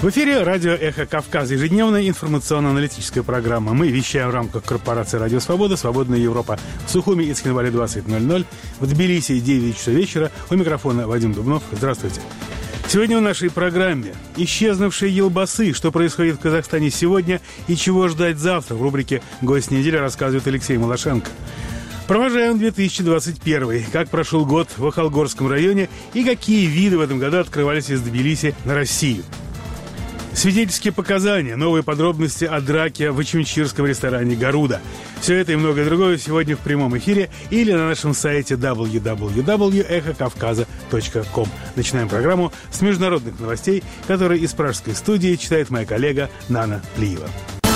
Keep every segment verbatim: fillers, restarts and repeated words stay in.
В эфире радио «Эхо Кавказа», ежедневная информационно-аналитическая программа. Мы вещаем в рамках корпорации «Радио Свобода», «Свободная Европа». В Сухуми и Цхинвале двадцать ноль ноль, в Тбилиси девять часов вечера. У микрофона Вадим Дубнов. Здравствуйте. Сегодня в нашей программе «Исчезнувшие елбасы. Что происходит в Казахстане сегодня и чего ждать завтра?» В рубрике «Гость недели» рассказывает Алексей Малашенко. Провожаем две тысячи двадцать первый. Как прошел год в Ахалгорском районе и какие виды в этом году открывались из Тбилиси на Россию. Свидетельские показания, новые подробности о драке в ичмечирском ресторане «Гаруда». Все это и многое другое сегодня в прямом эфире или на нашем сайте дабл ю дабл ю дабл ю точка эхо кавказа точка ком. Начинаем программу с международных новостей, которые из пражской студии читает моя коллега Нана Плиева.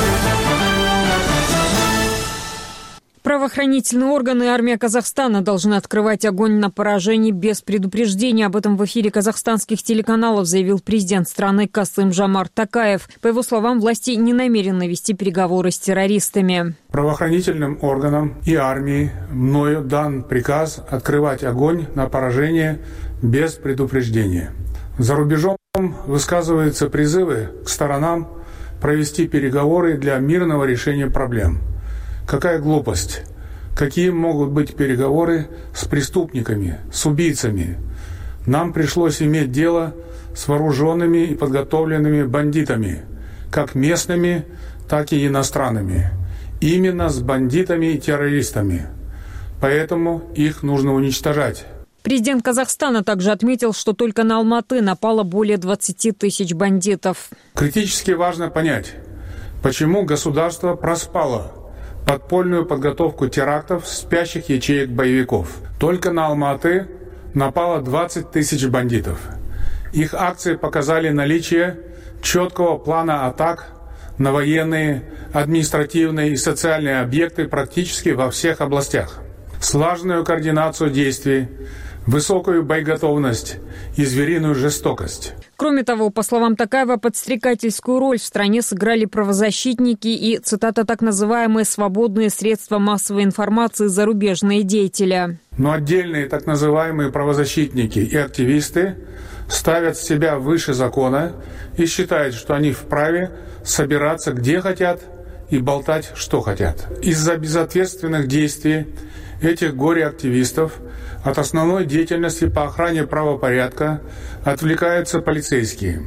Правоохранительные органы и армия Казахстана должны открывать огонь на поражение без предупреждения. Об этом в эфире казахстанских телеканалов заявил президент страны Касым-Жомарт Токаев. По его словам, власти не намерены вести переговоры с террористами. Правоохранительным органам и армии мною дан приказ открывать огонь на поражение без предупреждения. За рубежом высказываются призывы к сторонам провести переговоры для мирного решения проблем. Какая глупость! Какие могут быть переговоры с преступниками, с убийцами? Нам пришлось иметь дело с вооруженными и подготовленными бандитами, как местными, так и иностранными. Именно с бандитами и террористами. Поэтому их нужно уничтожать. Президент Казахстана также отметил, что только на Алматы напало более двадцати тысяч бандитов. Критически важно понять, почему государство проспало подпольную подготовку терактов спящих ячеек боевиков. Только на Алматы напало двадцать тысяч бандитов. Их акции показали наличие четкого плана атак на военные, административные и социальные объекты практически во всех областях. Слаженную координацию действий, высокую боеготовность и звериную жестокость. Кроме того, по словам Токаева, подстрекательскую роль в стране сыграли правозащитники и, цитата, так называемые свободные средства массовой информации зарубежные деятели. Но отдельные так называемые правозащитники и активисты ставят себя выше закона и считают, что они вправе собираться где хотят и болтать, что хотят. Из-за безответственных действий этих горе-активистов от основной деятельности по охране правопорядка отвлекаются полицейские.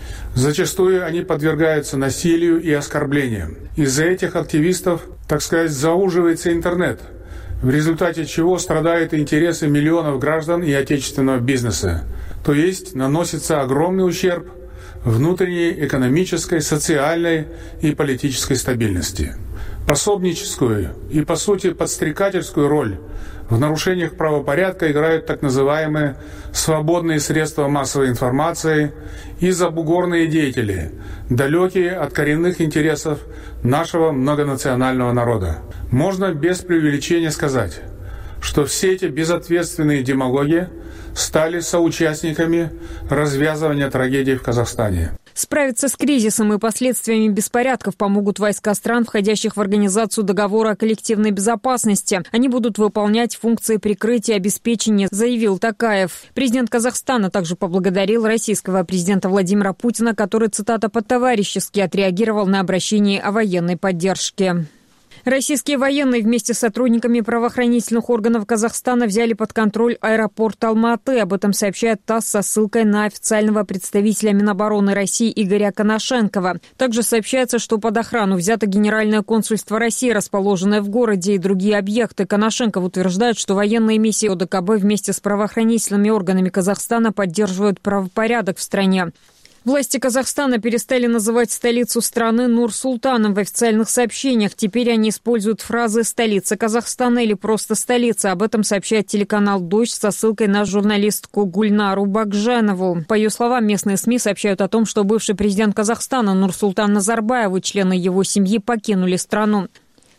Зачастую они подвергаются насилию и оскорблениям. Из-за этих активистов, так сказать, зауживается интернет, в результате чего страдают интересы миллионов граждан и отечественного бизнеса. То есть наносится огромный ущерб внутренней экономической, социальной и политической стабильности. Пособническую и, по сути, подстрекательскую роль в нарушениях правопорядка играют так называемые свободные средства массовой информации и забугорные деятели, далекие от коренных интересов нашего многонационального народа. Можно без преувеличения сказать, что все эти безответственные демагоги стали соучастниками развязывания трагедии в Казахстане. Справиться с кризисом и последствиями беспорядков помогут войска стран, входящих в Организацию договора о коллективной безопасности. Они будут выполнять функции прикрытия и обеспечения, заявил Токаев. Президент Казахстана также поблагодарил российского президента Владимира Путина, который, цитата, по-товарищески отреагировал на обращение о военной поддержке. Российские военные вместе с сотрудниками правоохранительных органов Казахстана взяли под контроль аэропорт Алматы. Об этом сообщает ТАСС со ссылкой на официального представителя Минобороны России Игоря Коношенкова. Также сообщается, что под охрану взято Генеральное консульство России, расположенное в городе, и другие объекты. Коношенков утверждает, что военные миссии ОДКБ вместе с правоохранительными органами Казахстана поддерживают правопорядок в стране. Власти Казахстана перестали называть столицу страны Нур-Султаном в официальных сообщениях. Теперь они используют фразы «столица Казахстана» или просто «столица». Об этом сообщает телеканал «Дождь» со ссылкой на журналистку Гульнару Бакжанову. По ее словам, местные СМИ сообщают о том, что бывший президент Казахстана Нурсултан Назарбаев и члены его семьи покинули страну.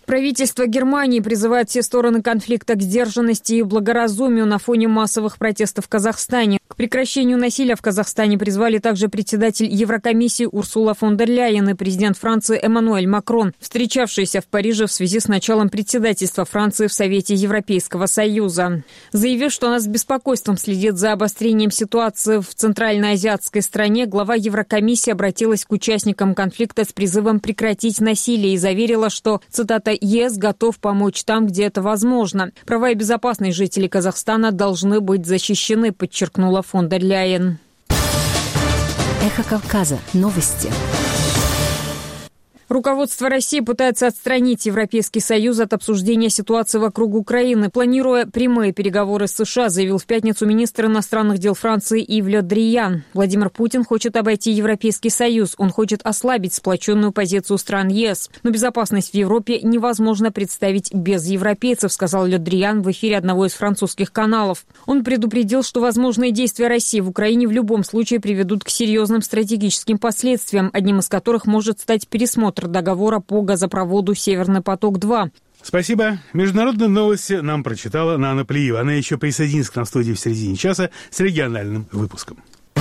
Правительство Германии призывает все стороны конфликта к сдержанности и благоразумию на фоне массовых протестов в Казахстане. К прекращению насилия в Казахстане призвали также председатель Еврокомиссии Урсула фон дер Ляйен и президент Франции Эммануэль Макрон, встречавшиеся в Париже в связи с началом председательства Франции в Совете Европейского Союза. Заявив, что она с беспокойством следит за обострением ситуации в центральноазиатской стране, глава Еврокомиссии обратилась к участникам конфликта с призывом прекратить насилие и заверила, что, цитата, «ЕС готов помочь там, где это возможно. Права и безопасность жителей Казахстана должны быть защищены», подчеркнула фон дер Ляйен. Эхо Кавказа. Новости. Руководство России пытается отстранить Европейский Союз от обсуждения ситуации вокруг Украины, планируя прямые переговоры с США, заявил в пятницу министр иностранных дел Франции Ив Ле Дриян. Владимир Путин хочет обойти Европейский Союз. Он хочет ослабить сплоченную позицию стран ЕС. Но безопасность в Европе невозможно представить без европейцев, сказал Ле Дриян в эфире одного из французских каналов. Он предупредил, что возможные действия России в Украине в любом случае приведут к серьезным стратегическим последствиям, одним из которых может стать пересмотр договора по газопроводу «Северный поток-два». Спасибо. Международные новости нам прочитала Нана Плиева. Она еще присоединится к нам в студии в середине часа с региональным выпуском.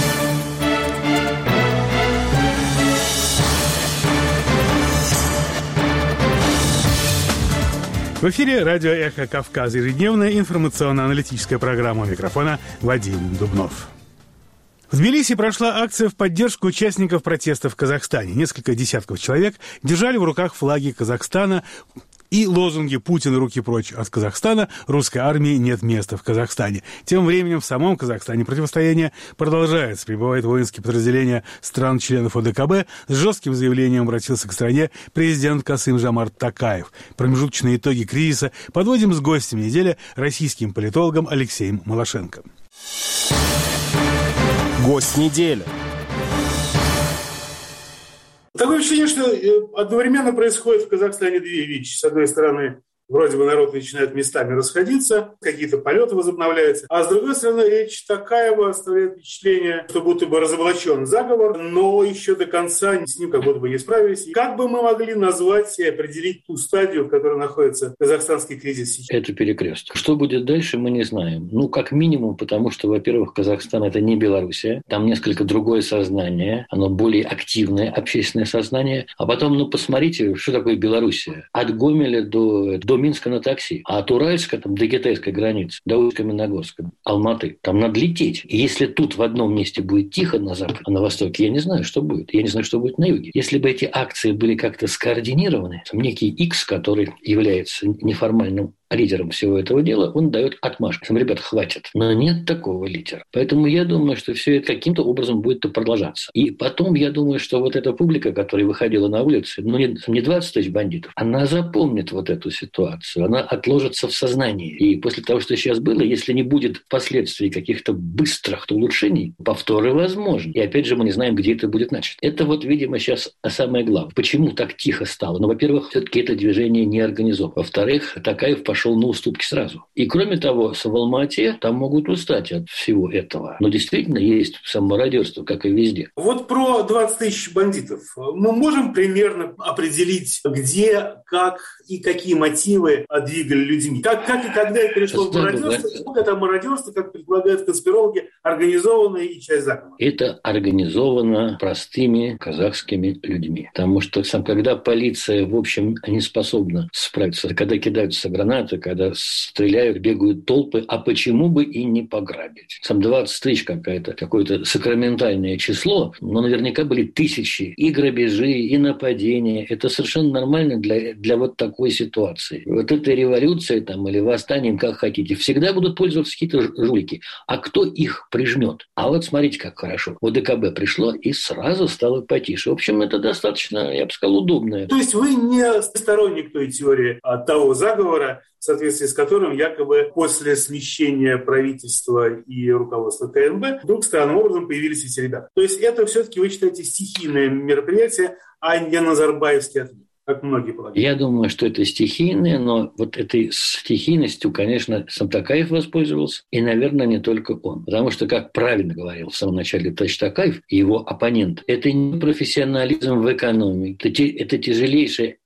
В эфире радио «Эхо Кавказа», ежедневная информационно-аналитическая программа. У микрофона Вадим Дубнов. В Тбилиси прошла акция в поддержку участников протестов в Казахстане. Несколько десятков человек держали в руках флаги Казахстана и лозунги «Путин, руки прочь от Казахстана», «Русской армии нет места в Казахстане». Тем временем в самом Казахстане противостояние продолжается. Прибывают воинские подразделения стран-членов О Дэ Ка Бэ. С жестким заявлением обратился к стране президент Касым-Жомарт Токаев. Промежуточные итоги кризиса подводим с гостем недели, российским политологом Алексеем Малашенко. Гость недели. Такое ощущение, что одновременно происходит в Казахстане две вещи. С одной стороны, вроде бы народ начинает местами расходиться, какие-то полеты возобновляются. А с другой стороны, речь Токаева оставляет впечатление, что будто бы разоблачен заговор, но еще до конца с ним как будто бы не справились. И как бы мы могли назвать и определить ту стадию, в которой находится казахстанский кризис сейчас? Это перекресток. Что будет дальше, мы не знаем. Ну, как минимум, потому что, во-первых, Казахстан – это не Белоруссия. Там несколько другое сознание, оно более активное общественное сознание. А потом, ну, посмотрите, что такое Белоруссия. От Гомеля до, до Минска на такси, а от Уральска там, до китайской границы, до Усть-Каменогорска, Алматы. Там надо лететь. И если тут в одном месте будет тихо на западе, а на востоке, я не знаю, что будет. Я не знаю, что будет на юге. Если бы эти акции были как-то скоординированы, некий X, который является неформальным лидером всего этого дела, он дает отмашку. Там, ребят, хватит. Но нет такого лидера. Поэтому я думаю, что все это каким-то образом будет продолжаться. И потом я думаю, что вот эта публика, которая выходила на улицы, ну не, не двадцать тысяч бандитов, она запомнит вот эту ситуацию. Она отложится в сознании. И после того, что сейчас было, если не будет впоследствии каких-то быстрых улучшений, повторы возможны. И опять же, мы не знаем, где это будет начато. Это вот, видимо, сейчас самое главное. Почему так тихо стало? Ну, во-первых, все-таки это движение не организовано. Во-вторых, Токаев пошел на уступки сразу. И кроме того, в Алма-Ате там могут устать от всего этого. Но действительно есть самомародерство, как и везде. Вот про двадцать тысяч бандитов. Мы можем примерно определить, где, как и какие мотивы двигали людьми? Как, как и когда это перешло в мародерство? И сколько это мародерство, как предполагают конспирологи, организованное и часть заговора? Это организовано простыми казахскими людьми. Потому что сам, когда полиция, в общем, не способна справиться, когда кидаются гранаты, когда стреляют, бегают толпы, а почему бы и не пограбить? Сам двадцать тысяч какое-то, какое-то сакраментальное число, но наверняка были тысячи и грабежи, и нападения. Это совершенно нормально для, для вот такой ситуации. Вот этой революцией там, или восстанием, как хотите, всегда будут пользоваться какие-то жулики. А кто их прижмет? А вот смотрите, как хорошо. О Дэ Ка Бэ пришло и сразу стало потише. В общем, это достаточно, я бы сказал, удобно. То есть вы не сторонник той теории того заговора, в соответствии с которым якобы после смещения правительства и руководства Ка Эм Бэ вдруг странным образом появились эти ребята. То есть это все-таки, вы считаете, стихийное мероприятие, а не назарбаевский ответ, как многие полагают? Я думаю, что это стихийное, но вот этой стихийностью, конечно, сам Токаев воспользовался, и, наверное, не только он. Потому что, как правильно говорил в самом начале товарищ Токаев и его оппонент, это не профессионализм в экономике, это, это тяжелейшая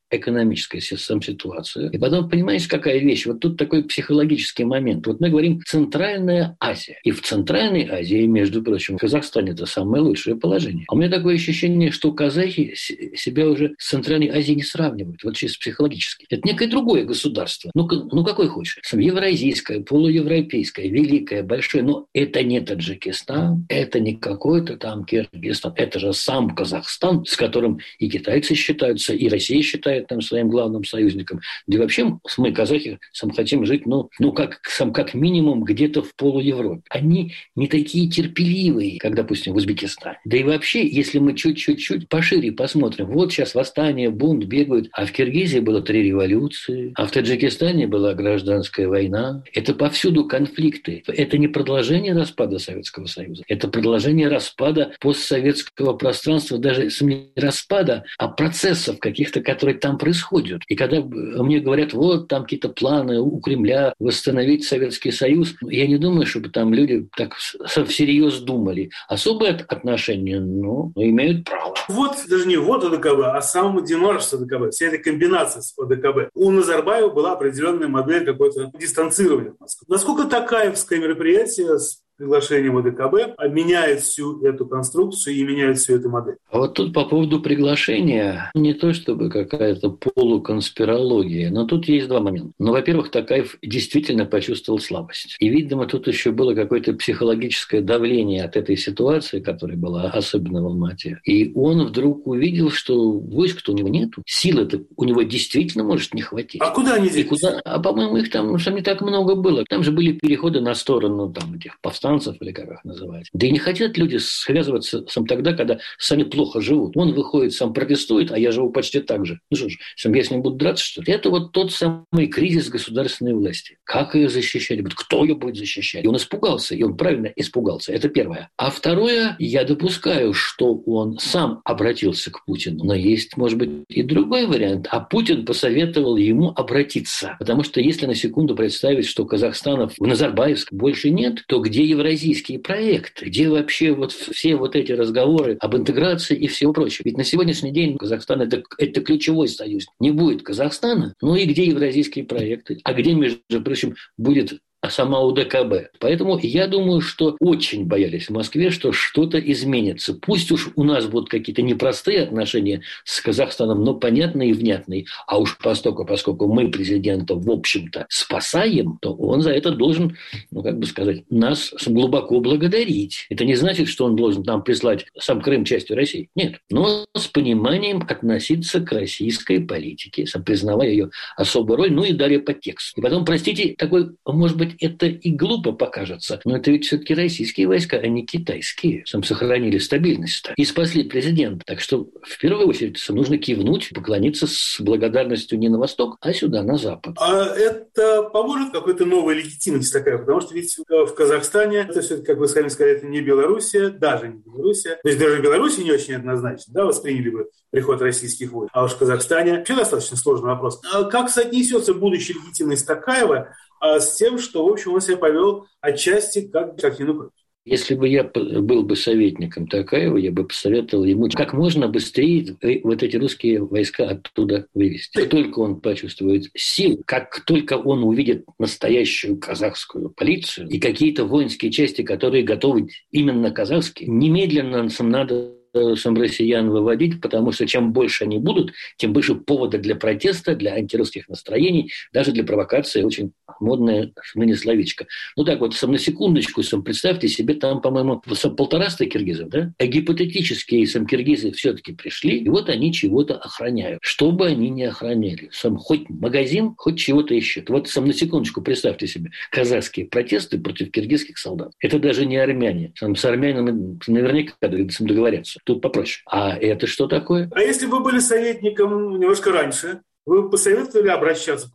экономическая сам ситуация. И потом, понимаете, какая вещь? Вот тут такой психологический момент. Вот мы говорим «Центральная Азия». И в Центральной Азии, между прочим, в Казахстане это самое лучшее положение. А у меня такое ощущение, что казахи себя уже с Центральной Азией не сравнивают. Вот чисто психологически. Это некое другое государство. Ну, ну какое хочешь. Евразийское, полуевропейское, великое, большое. Но это не Таджикистан, это не какой-то там Киргизстан. Это же сам Казахстан, с которым и китайцы считаются, и Россия считает там своим главным союзником. Да и вообще мы, казахи, сам хотим жить, ну, ну как, сам, как минимум где-то в полуевропе. Они не такие терпеливые, как, допустим, в Узбекистане. Да и вообще, если мы чуть-чуть пошире посмотрим, вот сейчас восстание, бунт бегают, а в Киргизии было три революции, а в Таджикистане была гражданская война. Это повсюду конфликты. Это не продолжение распада Советского Союза, это продолжение распада постсоветского пространства, даже не распада, а процессов каких-то, которые там происходят. И когда мне говорят, вот там какие-то планы у Кремля восстановить Советский Союз, я не думаю, чтобы там люди так всерьез думали. Особое отношение, ну, имеют право. Вот даже не вот ОДКБ, а сам демарш с ОДКБ, вся эта комбинация с ОДКБ. У Назарбаева была определенная модель какой-то дистанцирования от Москвы. Насколько такаевское мероприятие с приглашением ОДКБ меняет всю эту конструкцию и меняет всю эту модель? А вот тут по поводу приглашения не то чтобы какая-то полуконспирология, но тут есть два момента. Ну, во-первых, Токаев действительно почувствовал слабость. И, видимо, тут еще было какое-то психологическое давление от этой ситуации, которая была особенно в Алмате. И он вдруг увидел, что войск-то у него нету, силы-то у него действительно может не хватить. А куда они делись? Куда? А, по-моему, их там, там не так много было. Там же были переходы на сторону там, этих повстанцев, или как их называть. Да и не хотят люди связываться сам тогда, когда сами плохо живут. Он выходит, сам протестует, а я живу почти так же. Ну что ж, я с ним буду драться, что ли? Это вот тот самый кризис государственной власти. Как ее защищать? Кто ее будет защищать? И он испугался, и он правильно испугался. Это первое. А второе, я допускаю, что он сам обратился к Путину. Но есть, может быть, и другой вариант. А Путин посоветовал ему обратиться. Потому что если на секунду представить, что Казахстана в Назарбаевск больше нет, то где евразийские проекты, где вообще вот все вот эти разговоры об интеграции и всего прочего. Ведь на сегодняшний день Казахстан это, это ключевой союз. Не будет Казахстана, ну и где евразийские проекты? А где, между прочим, будет сама ОДКБ. Поэтому я думаю, что очень боялись в Москве, что что-то изменится. Пусть уж у нас будут какие-то непростые отношения с Казахстаном, но понятные и внятные. А уж поскольку, поскольку мы президента, в общем-то, спасаем, то он за это должен, ну, как бы сказать, нас глубоко благодарить. Это не значит, что он должен нам прислать сам Крым частью России. Нет. Но с пониманием относиться к российской политике, признавая ее особую роль, ну и далее по тексту. И потом, простите, такой, может быть, это и глупо покажется, но это ведь все-таки российские войска, а не китайские. Сам сохранили стабильность и спасли президента. Так что в первую очередь нужно кивнуть, поклониться с благодарностью не на восток, а сюда, на запад. А это поможет какой-то новой легитимности такая? Потому что ведь в Казахстане, это все-таки, как вы сами сказали, это не Белоруссия, даже не Белоруссия. То есть даже в Беларуси не очень однозначно, да, восприняли бы приход российских войск. А уж в Казахстане вообще достаточно сложный вопрос. А как соотнесется будущая легитимность Токаева а с тем, что, в общем, он себя повел отчасти как Шахинуков? Если бы я был бы советником Токаева, я бы посоветовал ему как можно быстрее вот эти русские войска оттуда вывести. Как только он почувствует силу, как только он увидит настоящую казахскую полицию и какие-то воинские части, которые готовы именно казахские, немедленно надо сам россиян выводить, потому что чем больше они будут, тем больше повода для протеста, для антирусских настроений, даже для провокации. Очень модное ныне словечко. Ну так вот, сам на секундочку, сам представьте себе, там, по-моему, сам полтораста киргизов, да? А гипотетические сам киргизы все-таки пришли, и вот они чего-то охраняют. Что бы они ни охраняли. Сам хоть магазин, хоть чего-то ищут. Вот сам на секундочку представьте себе казахские протесты против киргизских солдат. Это даже не армяне. Сам с армянами наверняка договорятся. Тут попроще. А это что такое? А если бы вы были советником немножко раньше, вы бы посоветовали обращаться?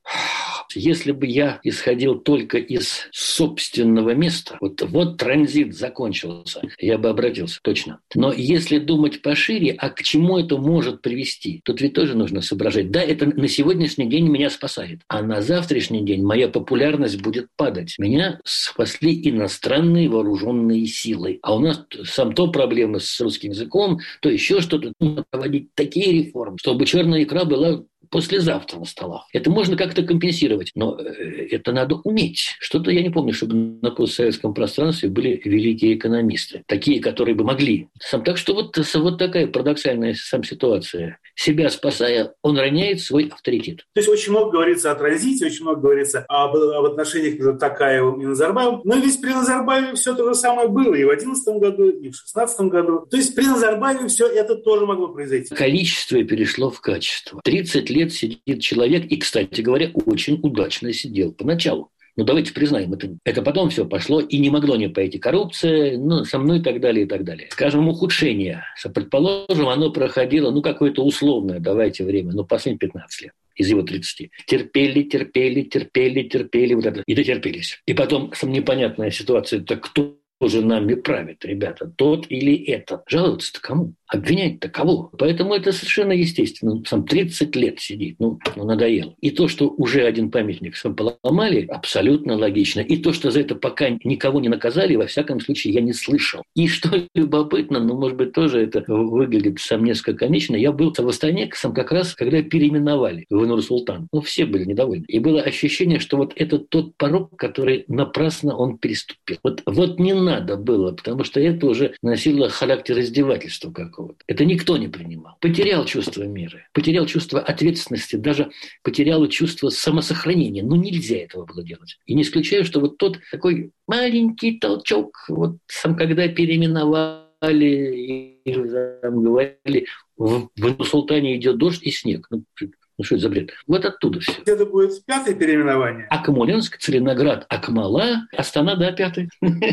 Если бы я исходил только из собственного места, вот, вот транзит закончился, я бы обратился, точно. Но если думать пошире, а к чему это может привести, тут ведь тоже нужно соображать. Да, это на сегодняшний день меня спасает, а на завтрашний день моя популярность будет падать. Меня спасли иностранные вооруженные силы. А у нас сам то проблемы с русским языком, то еще что-то. Нужно проводить такие реформы, чтобы черная икра была послезавтра на столах. Это можно как-то компенсировать, но это надо уметь. Что-то я не помню, чтобы на постсоветском пространстве были великие экономисты, такие, которые бы могли. Так что вот, вот такая парадоксальная сам ситуация. Себя спасая, он роняет свой авторитет. То есть очень много говорится о транзите, очень много говорится об, об отношениях между Токаевым и Назарбаевым. Но ведь при Назарбаеве все то же самое было и в две тысячи одиннадцатом году, и в шестнадцатом году. То есть при Назарбаеве все это тоже могло произойти. Количество перешло в качество. тридцать лет сидит человек, и, кстати говоря, очень удачно сидел поначалу. Ну, давайте признаем, это, это потом все пошло, и не могло не пойти коррупция, ну, со мной и так далее, и так далее. Скажем, ухудшение. Предположим, оно проходило, ну, какое-то условное, давайте время, ну, последние пятнадцать лет. Из его тридцати. Терпели, терпели, терпели, терпели, вот это, и дотерпелись. И потом непонятная ситуация, так кто же нами правит, ребята, тот или этот? Жаловаться-то кому? Обвинять-то кого? Поэтому это совершенно естественно. Сам тридцать лет сидит, ну, ну надоело. И то, что уже один памятник сам поломали, абсолютно логично. И то, что за это пока никого не наказали, во всяком случае, я не слышал. И что любопытно, ну, может быть, тоже это выглядит сам несколько комично. Я был в Астане сам как раз, когда переименовали в Нур-Султан. Ну, все были недовольны. И было ощущение, что вот это тот порог, который напрасно он переступил. Вот, вот не надо было, потому что это уже носило характер издевательства какого-то. Это никто не принимал. Потерял чувство мира, потерял чувство ответственности, даже потерял чувство самосохранения. Ну, нельзя этого было делать. И не исключаю, что вот тот такой маленький толчок, вот сам когда переименовали и там говорили, в, в Султане идет дождь и снег. Ну, Ну, что это за бред? Вот оттуда все. Это будет пятое переименование. Акмолинск, Целиноград, Акмола, Астана, да, пятый.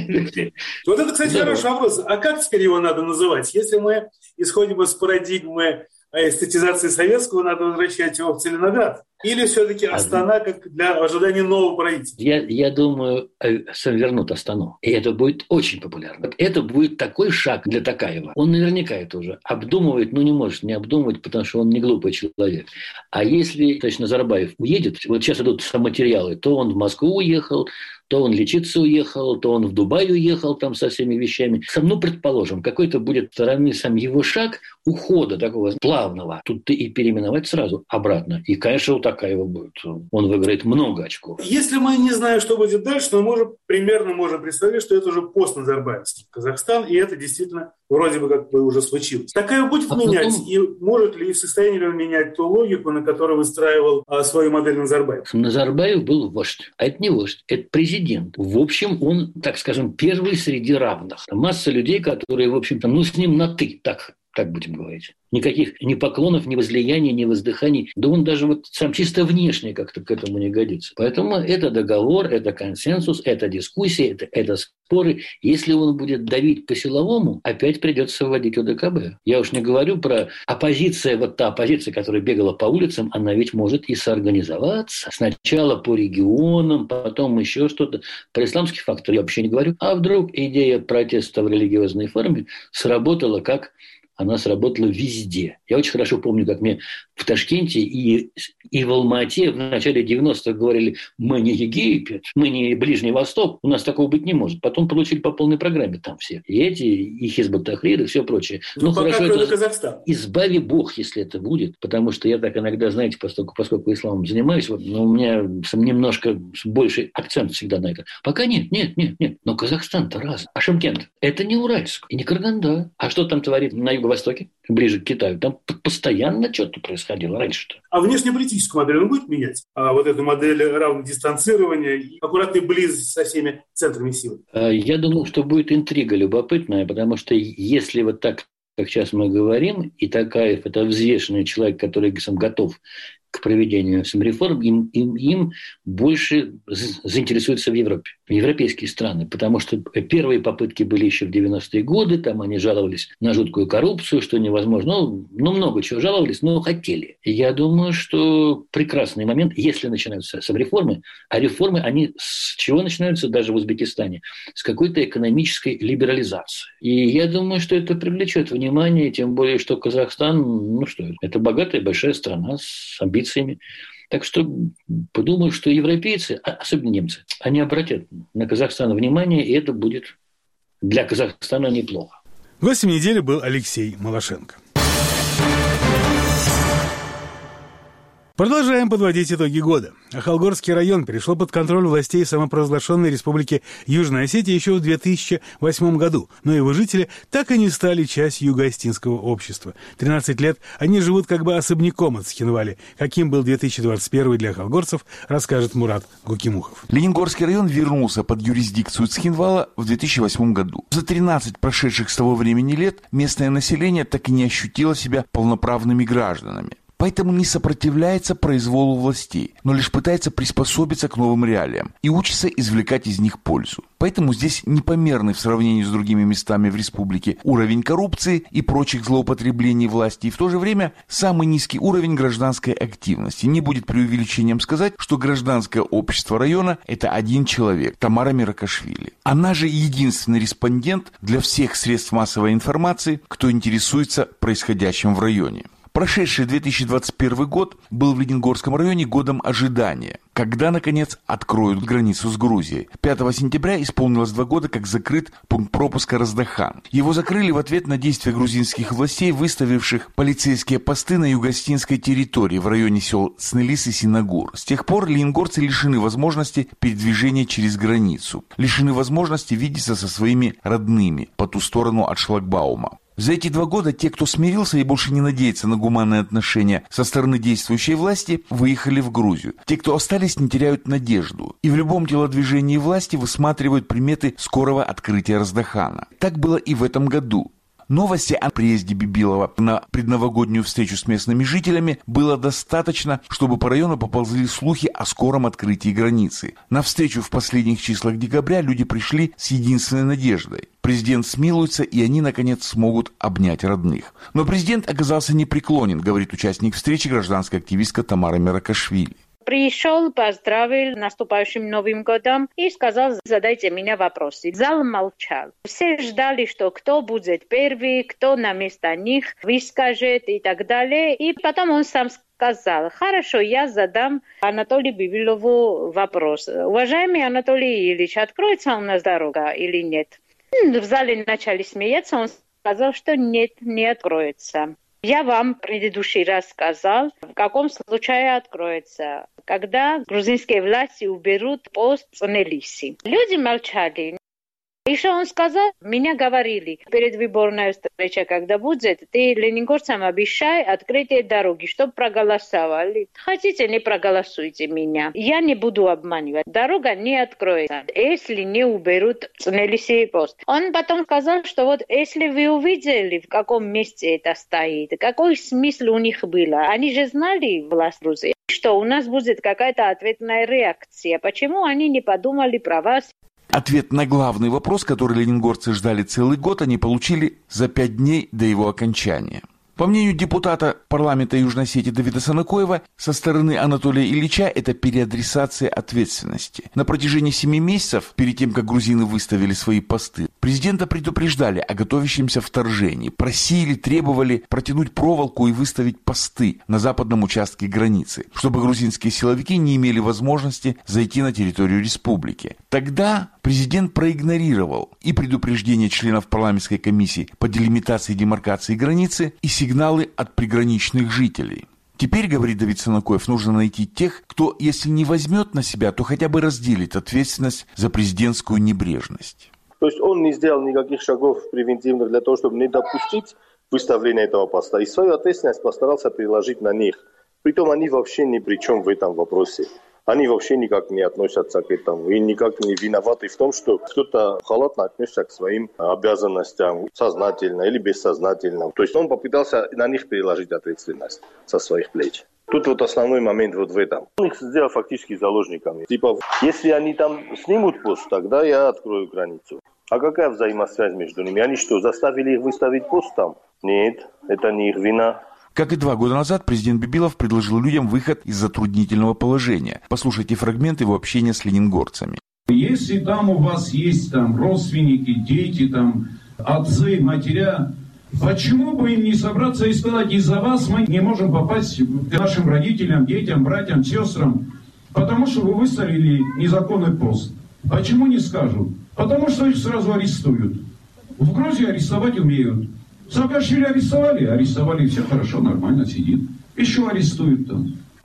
Вот это, кстати, хороший вопрос. А как теперь его надо называть? Если мы исходим из парадигмы эстетизации советского, надо возвращать его в Целиноград? Или все-таки Астана как для ожидания нового правительства? Я, я думаю, сам вернут Астану. И это будет очень популярно. Это будет такой шаг для Токаева. Он наверняка это уже обдумывает, ну не может не обдумывать, потому что он не глупый человек. А если, точно, Назарбаев уедет, вот сейчас идут материалы, то он в Москву уехал, то он лечиться уехал, то он в Дубай уехал там со всеми вещами. Ну, предположим, какой-то будет стороны сам его шаг ухода такого плавного. Тут-то и переименовать сразу обратно. И, конечно, у Токаева будет. Он выиграет много очков. Если мы не знаем, что будет дальше, то мы можем, примерно можем представить, что это уже пост-назарбаевский Казахстан, и это действительно вроде бы как бы уже случилось. Токаев будет а менять, потом... и может ли и в состоянии ли он менять ту логику, на которой выстраивал а, свою модель Назарбаев? Назарбаев был вождь, а это не вождь, это президент. В общем, он, так скажем, первый среди равных. Масса людей, которые, в общем-то, ну, с ним на «ты», так, так будем говорить. Никаких ни поклонов, ни возлияний, ни воздыханий. Да он даже вот сам чисто внешне как-то к этому не годится. Поэтому это договор, это консенсус, это дискуссия, это, это споры. Если он будет давить по-силовому, опять придется вводить ОДКБ. Я уж не говорю про оппозицию. Вот та оппозиция, которая бегала по улицам, она ведь может и соорганизоваться. Сначала по регионам, потом еще что-то. Про исламский фактор я вообще не говорю. А вдруг идея протеста в религиозной форме сработала как... Она сработала везде. Я очень хорошо помню, как мне в Ташкенте и, и в Алма-Ате в начале девяностых говорили, мы не Египет, мы не Ближний Восток, у нас такого быть не может. Потом получили по полной программе там все. И эти, и Хизбут Тахрир, и все прочее. Ну, ну хорошо, это Казахстан. Избави Бог, если это будет. Потому что я так иногда, знаете, поскольку, поскольку исламом занимаюсь, вот, ну, у меня немножко больший акцент всегда на это. Пока нет, нет, нет, нет. Но Казахстан-то разный. А Шымкент – это не Уральск и не Караганда. А что там творит на Юго-Востоке, ближе к Китаю? Там постоянно что-то происходило раньше-то. А внешнеполитическую модель он будет менять? А вот эту модель равного дистанцирования и аккуратной близости со всеми центрами силы? Я думаю, что будет интрига любопытная, потому что если вот так, как сейчас мы говорим, и Токаев – это взвешенный человек, который сам готов к проведению реформ, им, им, им больше заинтересуются в Европе, в европейские страны, потому что первые попытки были еще в девяностые годы, там они жаловались на жуткую коррупцию, что невозможно, ну, ну много чего жаловались, но хотели. И я думаю, что прекрасный момент, если начинаются с реформы, а реформы, они с чего начинаются даже в Узбекистане? С какой-то экономической либерализации. И я думаю, что это привлечет внимание, тем более, что Казахстан, ну что, это богатая большая страна с амбициями. Так что подумаю, что европейцы, особенно немцы, они обратят на Казахстан внимание, и это будет для Казахстана неплохо. Гостем недели был Алексей Малашенко. Продолжаем подводить итоги года. Ахалгорский район перешел под контроль властей самопровозглашенной республики Южная Осетия еще в две тысячи восьмом году, но его жители так и не стали частью юго-осетинского общества. тринадцать лет они живут как бы особняком от Цхинвали. Каким был две тысячи двадцать первый для ахалгорцев, расскажет Мурат Гукимухов. Ленингорский район вернулся под юрисдикцию Цхинвала в две тысячи восьмом году. За тринадцать прошедших с того времени лет местное население так и не ощутило себя полноправными гражданами. Поэтому не сопротивляется произволу властей, но лишь пытается приспособиться к новым реалиям и учится извлекать из них пользу. Поэтому здесь непомерный в сравнении с другими местами в республике уровень коррупции и прочих злоупотреблений власти, и в то же время самый низкий уровень гражданской активности. Не будет преувеличением сказать, что гражданское общество района – это один человек – Тамара Миракашвили. Она же единственный респондент для всех средств массовой информации, кто интересуется происходящим в районе. Прошедший две тысячи двадцать первый год был в Ленингорском районе годом ожидания, когда, наконец, откроют границу с Грузией. пятого сентября исполнилось два года, как закрыт пункт пропуска Раздахан. Его закрыли в ответ на действия грузинских властей, выставивших полицейские посты на юго-осетинской территории в районе сел Снелис и Синагур. С тех пор ленингорцы лишены возможности передвижения через границу, лишены возможности видеться со своими родными по ту сторону от шлагбаума. За эти два года те, кто смирился и больше не надеется на гуманные отношения со стороны действующей власти, выехали в Грузию. Те, кто остались, не теряют надежду и в любом телодвижении власти высматривают приметы скорого открытия Раздахана. Так было и в этом году. Новости о приезде Бибилова на предновогоднюю встречу с местными жителями было достаточно, чтобы по району поползли слухи о скором открытии границы. На встречу в последних числах декабря люди пришли с единственной надеждой. Президент смилуется, и они, наконец, смогут обнять родных. Но президент оказался непреклонен, говорит участник встречи, гражданская активистка Тамара Миракашвили. Пришел, поздравил наступающим Новым годом и сказал: задайте мне вопросы. Зал молчал. Все ждали, что кто будет первый, кто на место них выскажет и так далее. И потом он сам сказал: хорошо, я задам Анатолию Бибилову вопрос. Уважаемый Анатолий Ильич, откроется у нас дорога или нет? В зале начали смеяться, он сказал, что нет, не откроется. Я вам в предыдущий раз сказал, в каком случае откроется, когда грузинские власти уберут пост в Снелисе. Люди молчали. Еще он сказал, меня говорили, перед выборной встречей, когда будет, ты ленингорцам обещай открытие дороги, чтобы проголосовали. Хотите, не проголосуйте меня. Я не буду обманывать. Дорога не откроется, если не уберут в Снелисе пост. Он потом сказал, что вот если вы увидели, в каком месте это стоит, какой смысл у них было. Они же знали, власть Грузии, что у нас будет какая-то ответная реакция. Почему они не подумали про вас? Ответ на главный вопрос, который ленингорцы ждали целый год, они получили за пять дней до его окончания. По мнению депутата парламента Южной Осетии Давида Санакоева, со стороны Анатолия Ильича это переадресация ответственности. На протяжении семи месяцев, перед тем, как грузины выставили свои посты, президента предупреждали о готовящемся вторжении, просили, требовали протянуть проволоку и выставить посты на западном участке границы, чтобы грузинские силовики не имели возможности зайти на территорию республики. Тогда президент проигнорировал и предупреждения членов парламентской комиссии по делимитации и демаркации границы, и сигналы от приграничных жителей. Теперь, говорит Давид Санакоев, нужно найти тех, кто, если не возьмет на себя, то хотя бы разделит ответственность за президентскую небрежность. То есть он не сделал никаких шагов превентивных для того, чтобы не допустить выставления этого поста. И свою ответственность постарался переложить на них. Притом они вообще ни при чем в этом вопросе. Они вообще никак не относятся к этому и никак не виноваты в том, что кто-то халатно отнесся к своим обязанностям, сознательно или бессознательно. То есть он попытался на них переложить ответственность со своих плеч. Тут вот основной момент вот в этом. Он их сделал фактически заложниками. Типа, если они там снимут пост, тогда я открою границу. А какая взаимосвязь между ними? Они что, заставили их выставить пост там? Нет, это не их вина. Как и два года назад, президент Бибилов предложил людям выход из затруднительного положения. Послушайте фрагмент его общения с ленингорцами. Если там у вас есть там родственники, дети, там, отцы, матеря, почему бы им не собраться и сказать: из-за вас мы не можем попасть к нашим родителям, детям, братьям, сестрам, потому что вы выставили незаконный пост. Почему не скажут? Потому что их сразу арестуют. В Грузии арестовать умеют. Саакашвили арестовали, арестовали, все хорошо, нормально сидит. Еще арестуют там.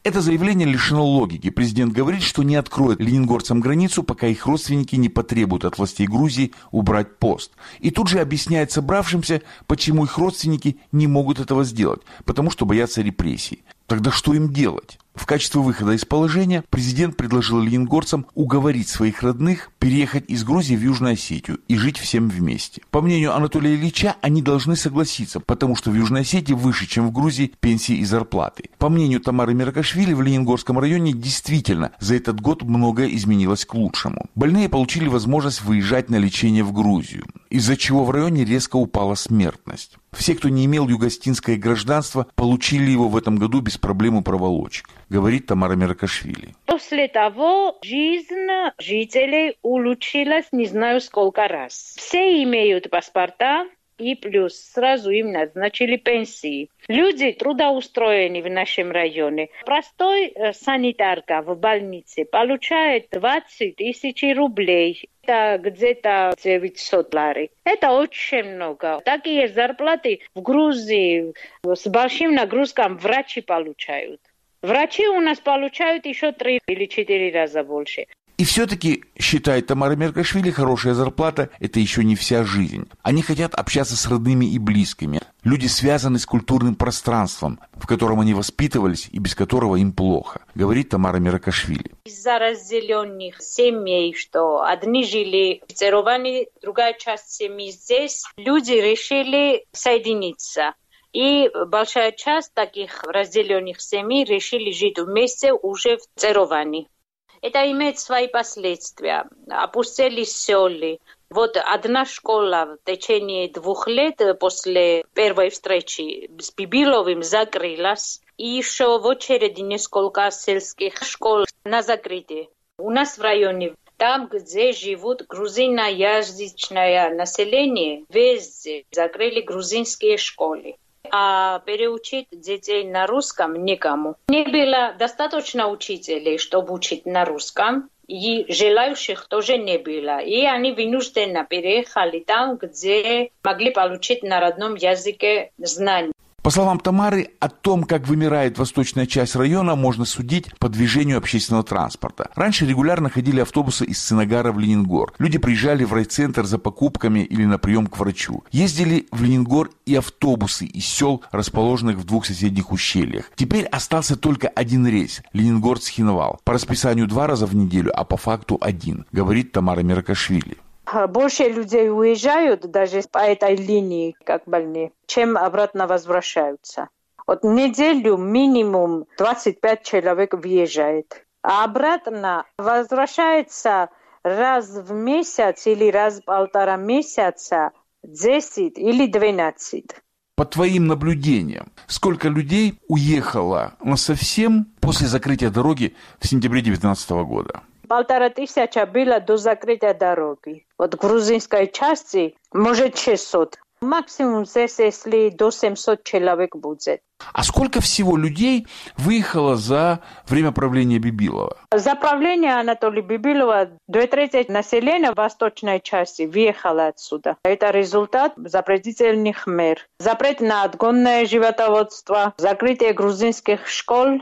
Это заявление лишено логики. Президент говорит, что не откроет ленингорцам границу, пока их родственники не потребуют от властей Грузии убрать пост. И тут же объясняет собравшимся, почему их родственники не могут этого сделать, потому что боятся репрессий. Тогда что им делать? В качестве выхода из положения президент предложил ленингорцам уговорить своих родных переехать из Грузии в Южную Осетию и жить всем вместе. По мнению Анатолия Ильича, они должны согласиться, потому что в Южной Осетии выше, чем в Грузии, пенсии и зарплаты. По мнению Тамары Меркашвили, в Ленингорском районе действительно за этот год многое изменилось к лучшему. Больные получили возможность выезжать на лечение в Грузию, из-за чего в районе резко упала смертность. Все, кто не имел югостинское гражданство, получили его в этом году без проблем и проволочек, говорит Тамара Меркашвили. После того жизнь жителей улучшилась не знаю сколько раз. Все имеют паспорта, и плюс сразу им назначили пенсии. Люди трудоустроены в нашем районе. Простой санитарка в больнице получает двадцать тысяч рублей. Это где-то девятьсот лари. Это очень много. Такие зарплаты в Грузии с большим нагрузком врачи получают. Врачи у нас получают еще три или четыре раза больше. И все-таки, считает Тамара Меркашвили, хорошая зарплата – это еще не вся жизнь. Они хотят общаться с родными и близкими. Люди связаны с культурным пространством, в котором они воспитывались и без которого им плохо, говорит Тамара Меркашвили. Из-за разделенных семей, что одни жили в Цероване, другая часть семьи здесь, люди решили соединиться. И большая часть таких разделенных семей решили жить вместе уже в Цероване. Это имеет свои последствия. Опустили села. Вот одна школа в течение двух лет после первой встречи с Бибиловым закрылась. И еще в очереди несколько сельских школ на закрытие. У нас в районе, там, где живут грузиноязычное население, везде закрыли грузинские школы. А переучить детей на русском никому. Не было достаточно учителей, чтобы учить на русском, и желающих тоже не было. И они вынужденно переехали там, где могли получить на родном языке знания. По словам Тамары, о том, как вымирает восточная часть района, можно судить по движению общественного транспорта. Раньше регулярно ходили автобусы из Цинагара в Ленингор. Люди приезжали в райцентр за покупками или на прием к врачу. Ездили в Ленингор и автобусы из сел, расположенных в двух соседних ущельях. Теперь остался только один рейс – Ленингорск-Хинвал. По расписанию два раза в неделю, а по факту один, говорит Тамара Меркашвили. Больше людей уезжают даже по этой линии, как больные, чем обратно возвращаются. Вот неделю минимум двадцать пять человек въезжает, а обратно возвращается раз в месяц или раз в полтора месяца десять или двенадцать. По твоим наблюдениям, сколько людей уехало насовсем после закрытия дороги в сентябре две тысячи девятнадцатого года? Полтора тысяча было до закрытия дороги. Вот в грузинской части, может, шестьсот. Максимум здесь, если до семьсот человек будет. А сколько всего людей выехало за время правления Бибилова? За правление Анатолия Бибилова две трети населения в восточной части выехало отсюда. Это результат запретительных мер. Запрет на отгонное животноводство, закрытие грузинских школ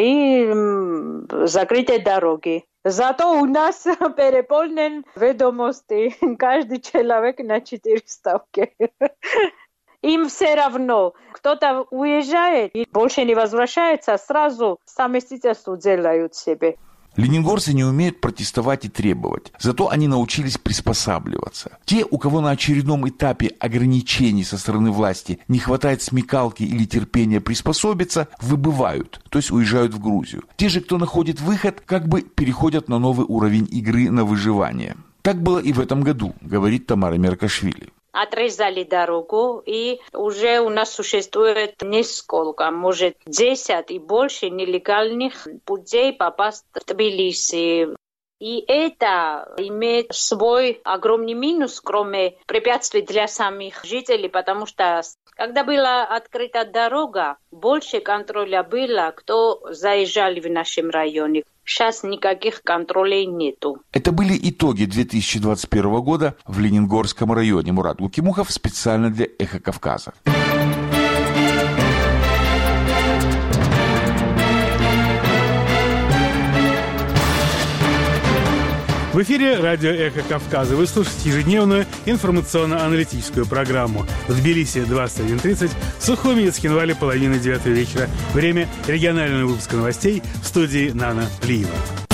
и м, закрытие дороги. Зато у нас переполнен ведомости. Каждый человек на четыре ставки. Им все равно. Кто-то уезжает и больше не возвращается, сразу совместительство делают себе. Ленингорцы не умеют протестовать и требовать, зато они научились приспосабливаться. Те, у кого на очередном этапе ограничений со стороны власти не хватает смекалки или терпения приспособиться, выбывают, то есть уезжают в Грузию. Те же, кто находит выход, как бы переходят на новый уровень игры на выживание. Так было и в этом году, говорит Тамара Меркашвили. Отрезали дорогу, и уже у нас существует несколько, может, десять и больше нелегальных путей попасть в Тбилиси. И это имеет свой огромный минус, кроме препятствий для самих жителей, потому что когда была открыта дорога, больше контроля было, кто заезжали в нашем районе. Сейчас никаких контролей нету. Это были итоги две тысячи двадцать первого года в Ленингорском районе. Мурат Лукимухов специально для «Эхо Кавказа». В эфире радио «Эхо Кавказа». Вы слушаете ежедневную информационно-аналитическую программу. В Тбилиси двадцать один тридцать, в Сухуми и Цхинвале половина девятого вечера. Время регионального выпуска новостей в студии Нана Плиева.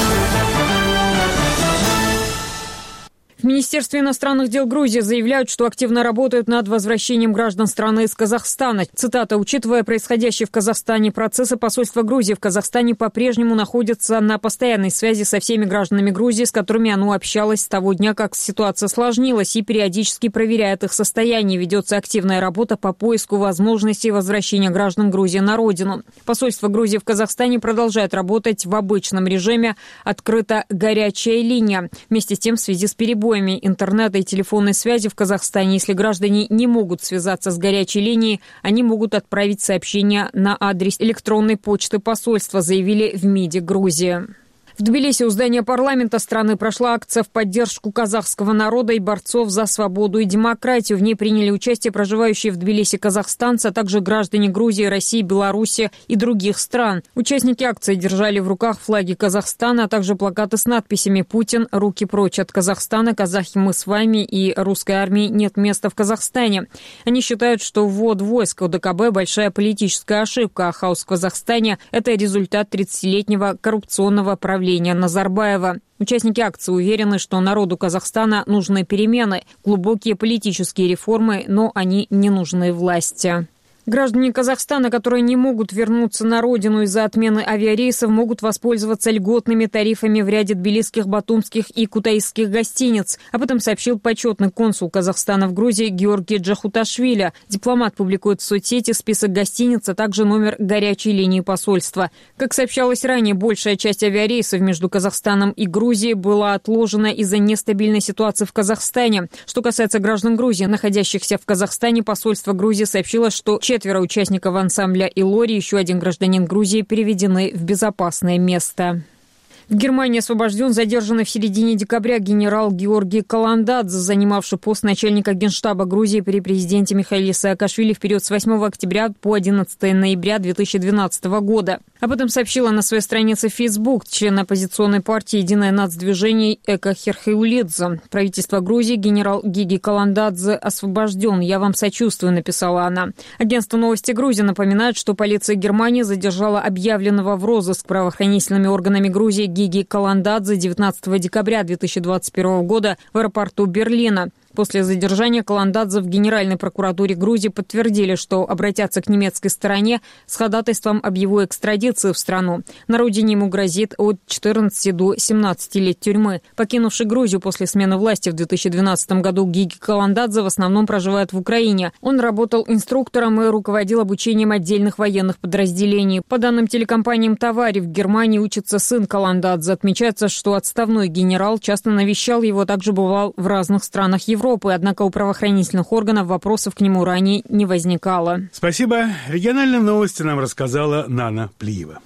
В Министерстве иностранных дел Грузии заявляют, что активно работают над возвращением граждан страны из Казахстана. Цитата: «Учитывая происходящие в Казахстане процессы, посольство Грузии в Казахстане по-прежнему находится на постоянной связи со всеми гражданами Грузии, с которыми оно общалось с того дня, как ситуация осложнилась, и периодически проверяет их состояние. Ведется активная работа по поиску возможностей возвращения граждан Грузии на родину». Посольство Грузии в Казахстане продолжает работать в обычном режиме. Открыта горячая линия. Вместе с тем, в связи с перебоем интернета и телефонной связи в Казахстане, если граждане не могут связаться с горячей линией, они могут отправить сообщение на адрес электронной почты посольства, заявили в МИДе Грузии. В Тбилиси у здания парламента страны прошла акция в поддержку казахского народа и борцов за свободу и демократию. В ней приняли участие проживающие в Тбилиси казахстанцы, а также граждане Грузии, России, Беларуси и других стран. Участники акции держали в руках флаги Казахстана, а также плакаты с надписями «Путин, руки прочь от Казахстана», «Казахи, мы с вами» и «Русской армии нет места в Казахстане». Они считают, что ввод войск ОДКБ – большая политическая ошибка, а хаос в Казахстане – это результат тридцатилетнего коррупционного правления Назарбаева. Участники акции уверены, что народу Казахстана нужны перемены, глубокие политические реформы, но они не нужны власти. Граждане Казахстана, которые не могут вернуться на родину из-за отмены авиарейсов, могут воспользоваться льготными тарифами в ряде тбилисских, батумских и кутаисских гостиниц. Об этом сообщил почетный консул Казахстана в Грузии Георгий Джахуташвили. Дипломат публикует в соцсети список гостиниц, а также номер горячей линии посольства. Как сообщалось ранее, большая часть авиарейсов между Казахстаном и Грузией была отложена из-за нестабильной ситуации в Казахстане. Что касается граждан Грузии, находящихся в Казахстане, посольство Грузии сообщило, что четверо участников ансамбля «Илори», еще один гражданин Грузии, переведены в безопасное место. В Германии освобожден задержанный в середине декабря генерал Георгий Каландадзе, занимавший пост начальника Генштаба Грузии при президенте Михаиле Саакашвили в период с восьмого октября по одиннадцатого ноября две тысячи двенадцатого года. Об этом сообщила на своей странице в Facebook член оппозиционной партии «Единое нацдвижение» Эка Херхеулидзе. Правительство Грузии, генерал Гиги Каландадзе освобожден. «Я вам сочувствую», — написала она. Агентство «Новости Грузии» напоминает, что полиция Германии задержала объявленного в розыск правоохранительными органами Грузии Гиги Каландадзе девятнадцатого декабря две тысячи двадцать первого года в аэропорту Берлина. После задержания Каландадзе в Генеральной прокуратуре Грузии подтвердили, что обратятся к немецкой стороне с ходатайством об его экстрадиции в страну. На родине ему грозит от четырнадцати до семнадцати лет тюрьмы. Покинувший Грузию после смены власти в две тысячи двенадцатом году Гиги Каландадзе в основном проживает в Украине. Он работал инструктором и руководил обучением отдельных военных подразделений. По данным телекомпаниям «Тавари», в Германии учится сын Каландадзе. Отмечается, что отставной генерал часто навещал его, также бывал в разных странах Европы. Однако у правоохранительных органов вопросов к нему ранее не возникало. Спасибо. Региональные новости нам рассказала Нана Плиева.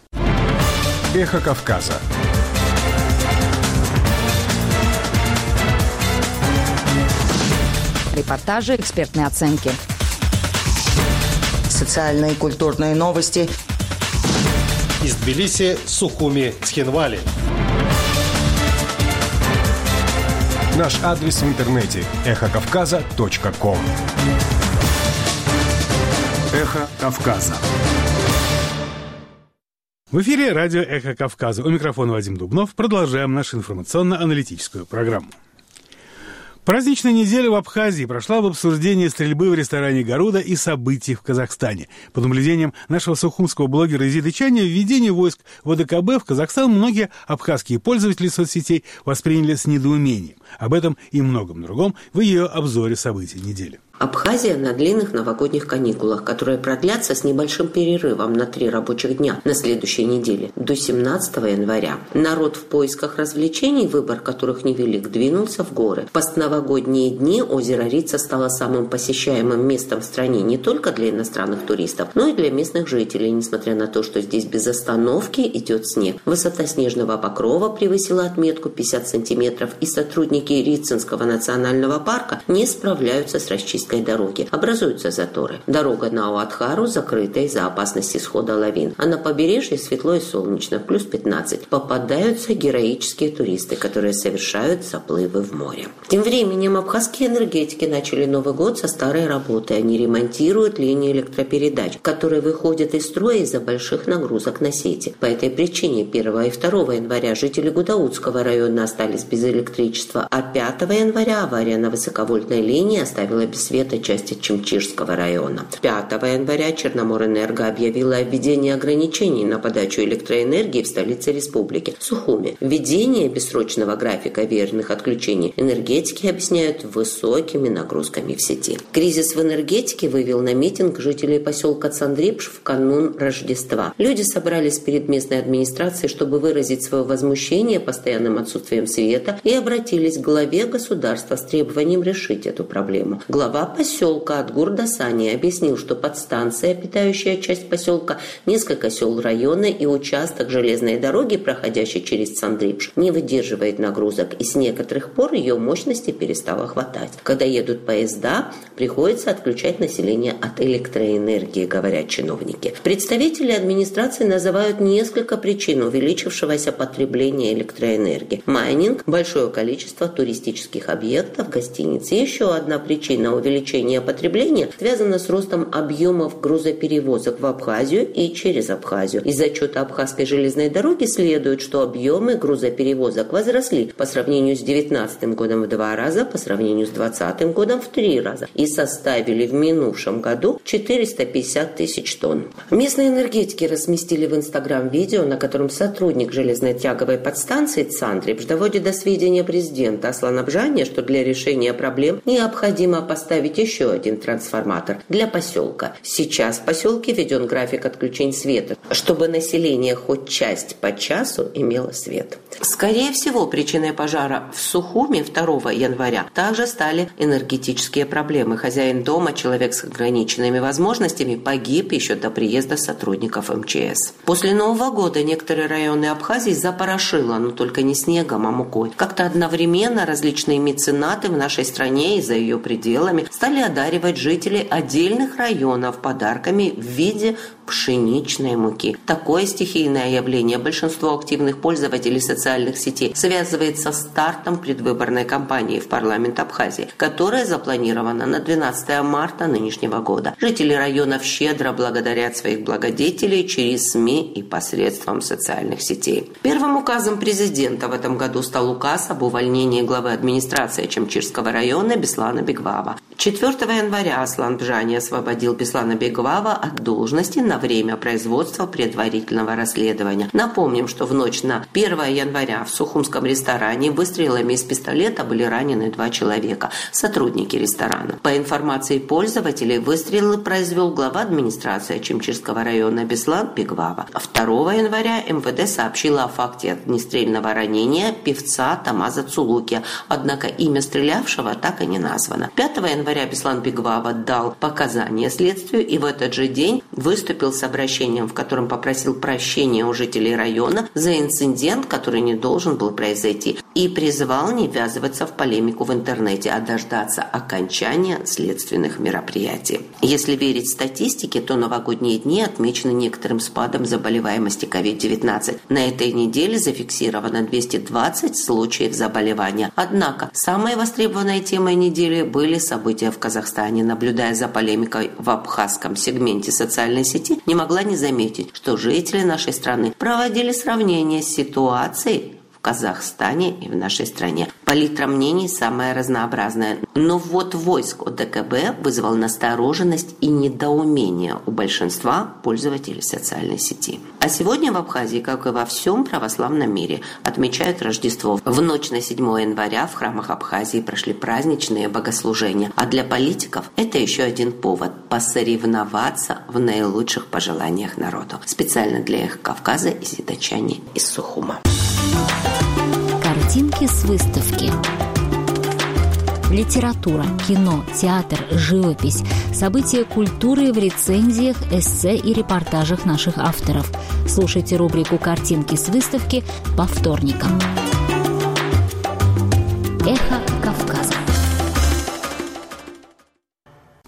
Эхо Кавказа. Репортажи, экспертные оценки. Социальные и культурные новости. Из Тбилиси, Сухуми, Цхинвали. Наш адрес в интернете – эхо кавказа точка ком. Эхо Кавказа. В эфире радио «Эхо Кавказа». У микрофона Вадим Дубнов. Продолжаем нашу информационно-аналитическую программу. Праздничная неделя в Абхазии прошла в обсуждении стрельбы в ресторане «Гаруда» и событий в Казахстане. Под наблюдением нашего сухумского блогера Изиды Чаня, введение войск в ОДКБ в Казахстан многие абхазские пользователи соцсетей восприняли с недоумением. Об этом и многом другом в ее обзоре событий недели. Абхазия на длинных новогодних каникулах, которые продлятся с небольшим перерывом на три рабочих дня на следующей неделе, до семнадцатого января. Народ в поисках развлечений, выбор которых невелик, двинулся в горы. В постновогодние дни озеро Рица стало самым посещаемым местом в стране не только для иностранных туристов, но и для местных жителей, несмотря на то, что здесь без остановки идет снег. Высота снежного покрова превысила отметку пятьдесят сантиметров, и сотрудники Рицинского национального парка не справляются с расчистением Каспийской дороги. Образуются заторы. Дорога на Ауатхару закрыта из-за опасности схода лавин. А на побережье светло и солнечно, плюс пятнадцать. Попадаются героические туристы, которые совершают заплывы в море. Тем временем абхазские энергетики начали Новый год со старой работы. Они ремонтируют линии электропередач, которые выходят из строя из-за больших нагрузок на сети. По этой причине первого и второго января жители Гудаутского района остались без электричества, а пятого января авария на высоковольтной линии оставила без света части Чимчирского района. пятого января Черноморэнерго объявила о введении ограничений на подачу электроэнергии в столице республики Сухуми. Введение бессрочного графика веерных отключений энергетики объясняют высокими нагрузками в сети. Кризис в энергетике вывел на митинг жителей поселка Цандрипш в канун Рождества. Люди собрались перед местной администрацией, чтобы выразить свое возмущение постоянным отсутствием света, и обратились к главе государства с требованием решить эту проблему. Глава поселка Адгур Дасани объяснил, что подстанция, питающая часть поселка, несколько сел района и участок железной дороги, проходящий через Цандрипш, не выдерживает нагрузок, и с некоторых пор ее мощности перестало хватать. Когда едут поезда, приходится отключать население от электроэнергии, говорят чиновники. Представители администрации называют несколько причин увеличившегося потребления электроэнергии. Майнинг, большое количество туристических объектов, гостиниц. И еще одна причина увеличения потребления связана с ростом объемов грузоперевозок в Абхазию и через Абхазию. Из отчета Абхазской железной дороги следует, что объемы грузоперевозок возросли по сравнению с девятнадцатым годом в два раза, по сравнению с двадцатым годом в три раза и составили в минувшем году четыреста пятьдесят тысяч тонн. Местные энергетики разместили в Инстаграм видео, на котором сотрудник железной тяговой подстанции Цандрипш доводит до сведения президента Аслана Бжания, что для решения проблем необходимо поставить еще один трансформатор для поселка. Сейчас в поселке введен график отключения света, чтобы население хоть часть по часу имело свет. Скорее всего, причиной пожара в Сухуми второго января также стали энергетические проблемы. Хозяин дома, человек с ограниченными возможностями, погиб еще до приезда сотрудников эм че эс. После Нового года некоторые районы Абхазии запорошило, но только не снегом, а мукой. Как-то одновременно различные меценаты в нашей стране и за ее пределами стали одаривать жителей отдельных районов подарками в виде пшеничной муки. Такое стихийное явление большинство активных пользователей социальных сетей связывает со стартом предвыборной кампании в парламент Абхазии, которая запланирована на двенадцатое марта нынешнего года. Жители районов щедро благодарят своих благодетелей через СМИ и посредством социальных сетей. Первым указом президента в этом году стал указ об увольнении главы администрации Чимчирского района Беслана Бегвава. четвёртого января Аслан Бжани освободил Беслана Бегвава от должности на время производства предварительного расследования. Напомним, что в ночь на первого января в сухумском ресторане выстрелами из пистолета были ранены два человека, сотрудники ресторана. По информации пользователей, выстрелы произвел глава администрации Чимчирского района Беслан Бегвава. второго января эм вэ дэ сообщило о факте огнестрельного ранения певца Тамаза Цулуки, однако имя стрелявшего так и не названо. пятого января Беслан Бегвава дал показания следствию и в этот же день выступил с обращением, в котором попросил прощения у жителей района за инцидент, который не должен был произойти, и призвал не ввязываться в полемику в интернете, а дождаться окончания следственных мероприятий. Если верить статистике, то новогодние дни отмечены некоторым спадом заболеваемости ковид девятнадцать. На этой неделе зафиксировано двести двадцать случаев заболевания. Однако самой востребованной темой недели были события в Казахстане. Наблюдая за полемикой в абхазском сегменте социальной сети, не могла не заметить, что жители нашей страны проводили сравнение с ситуацией в Казахстане и в нашей стране. Палитра мнений самая разнообразная. Но вот войск о дэ ка бэ вызвал настороженность и недоумение у большинства пользователей социальной сети. А сегодня в Абхазии, как и во всем православном мире, отмечают Рождество. В ночь на седьмого января в храмах Абхазии прошли праздничные богослужения. А для политиков это еще один повод посоревноваться в наилучших пожеланиях народу. Специально для Эхо Кавказа и Зидачане из Сухума. Картинки с выставки. Литература, кино, театр, живопись, события культуры в рецензиях, эссе и репортажах наших авторов. Слушайте рубрику «Картинки с выставки» по вторникам. Эхо Кавказа.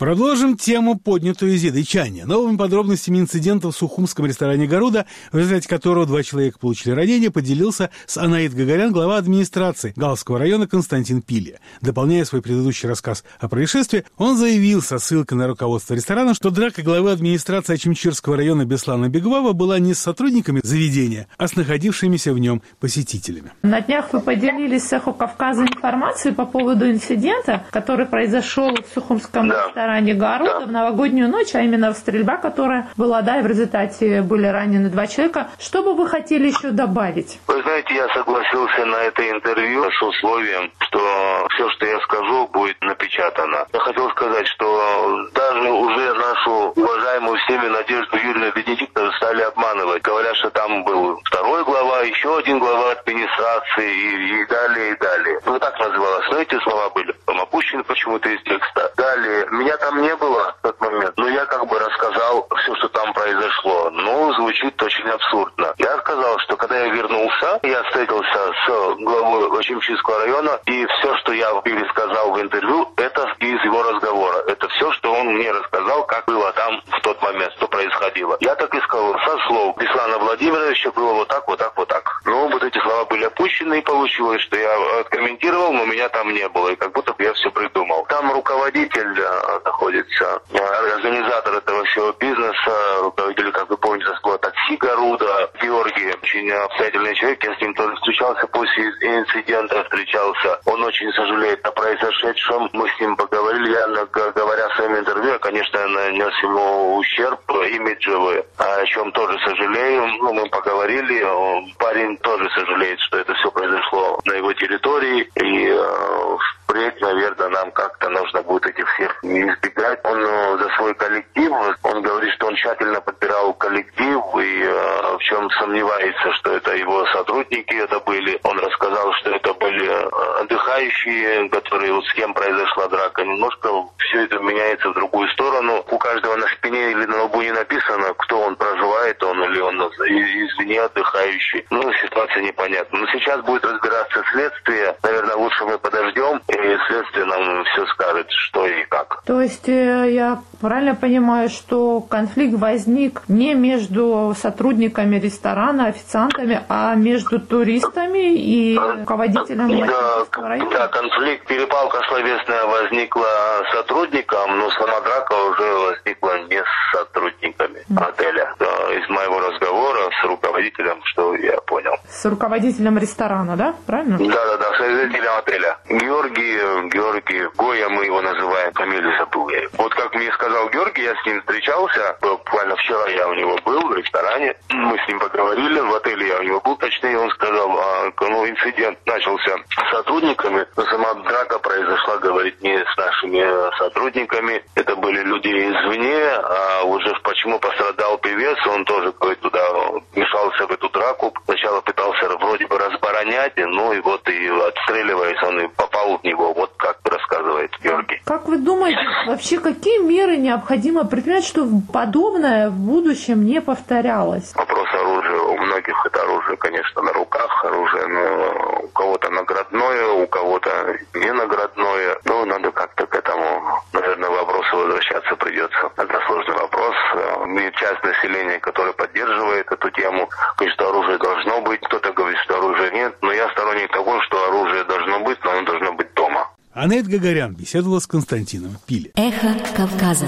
Продолжим тему, поднятую Зидой Чанни. Новыми подробностями инцидента в сухумском ресторане «Гаруда», в результате которого два человека получили ранения, поделился с Анаит Гагарян глава администрации Галского района Константин Пилья. Дополняя свой предыдущий рассказ о происшествии, он заявил со ссылкой на руководство ресторана, что драка главы администрации Ачимчирского района Беслана Бегвава была не с сотрудниками заведения, а с находившимися в нем посетителями. На днях вы поделились с «Эхо Кавказа» информацией по поводу инцидента, который произошел в сухумском да. ресторане «Гаруда» да. в новогоднюю ночь, а именно стрельба, которая была, да, и в результате были ранены два человека. Что бы вы хотели еще добавить? Вы знаете, я согласился на это интервью с условием, что все, что я скажу, будет напечатано. Я хотел сказать, что даже уже нашу уважаемую всеми Надежду Юрьевну Венедиктовну стали обманывать. Говорят, что там был второй глава, еще один глава администрации и, и далее, и далее. Ну, так называлось. Но эти слова были потом опущены почему-то из текста. Далее. Меня там не было в тот момент, но я как бы рассказал все, что там произошло. Ну, звучит очень абсурдно. Я сказал, что когда я вернулся, я встретился с главой Ачимчирского района, и все, что я пересказал в интервью, это из его разговора. Это все, что он мне рассказал, как было там в тот момент, что происходило. Я так и сказал, со слов Беслана Владимировича было вот так, вот так, вот так. Ну, вот эти слова были опущены, и получилось, что я откомментировал, но меня там не было, и как будто бы я все придумал. Там руководитель находится, организатор этого всего бизнеса, руководитель, как вы помните, такого такси «Гаруда», Георгий, очень обстоятельный человек, я с ним тоже встречался после инцидента, встречался. Он очень сожалеет о произошедшем, мы с ним поговорили, я, говоря в своем интервью, я, конечно, нанес ему ущерб имиджевый, о чем тоже сожалею. Ну, мы поговорили, парень тоже сожалеет, что это все произошло на его территории, и впредь, наверное, нам как-то нужно будет этих всех избегать. Он э, за свой коллектив, он говорит, что он тщательно подбирал коллектив и э, в чем сомневается, что это его сотрудники это были. Он рассказал, что это были отдыхающие, которые вот с кем произошла драка. Немножко все это меняется в другую сторону. У каждого на спине или на лбу не написано, кто он проживает, он или он извне отдыхающий. Ну, ситуация непонятна. Но сейчас будет разбираться следствие. Наверное, лучше мы подождем, и следствие нам все скажет, что и как. То есть я правильно понимаю, что конфликт возник не между сотрудниками ресторана, официантами, а между туристами и руководителем да, района? Да, конфликт, перепалка словесная возникла с сотрудником, но сама драка уже возникла не с сотрудниками mm. отеля. Да, из моего разговора с руководителем, что я понял. С руководителем ресторана, да? Правильно? Да, да, да, с руководителем отеля. Георгий, Георгий Гоя, мы его называем, фамилию забыл я. Вот как мне сказал Георгий, я с ним встречался, буквально вчера я у него был в ресторане, мы с ним поговорили, в отеле я у него был, точнее, он сказал, а, ну, инцидент начался с сотрудниками, но сама драка произошла, говорит, не с нашими сотрудниками, это были люди извне, а уже почему пострадал певец, он тоже, говорит, туда вмешался в эту драку, сначала пытался вроде бы разборонять, ну и вот и отстреливаясь, он и попал в него, вот как рассказывает Георгий. Как вы думаете, вообще какие меры необходимо предпринять, чтобы подобное в будущем не повторялось? Вопрос оружия. У многих это оружие, конечно, на руках оружие, но у кого-то наградное, у кого-то не наградное. Ну, надо как-то к этому, наверное, вопросу возвращаться придется. Это сложный вопрос. И часть населения, которое поддерживает эту тему, говорит, что оружие должно быть. Кто-то говорит, что оружия нет. Но я сторонник того, что оружие должно быть, но оно должно быть дома. Анаит Гагарян беседовала с Константином Пиле. Эхо Кавказа.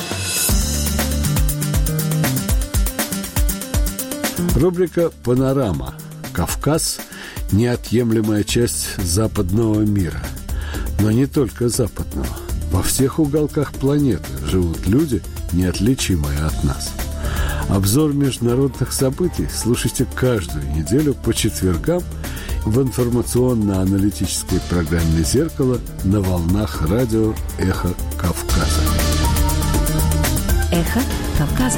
Рубрика «Панорама». Кавказ – неотъемлемая часть западного мира. Но не только западного. Во всех уголках планеты живут люди, неотличимые от нас. Обзор международных событий слушайте каждую неделю по четвергам в информационно-аналитической программе «Зеркало» на волнах радио «Эхо Кавказа». «Эхо Кавказа».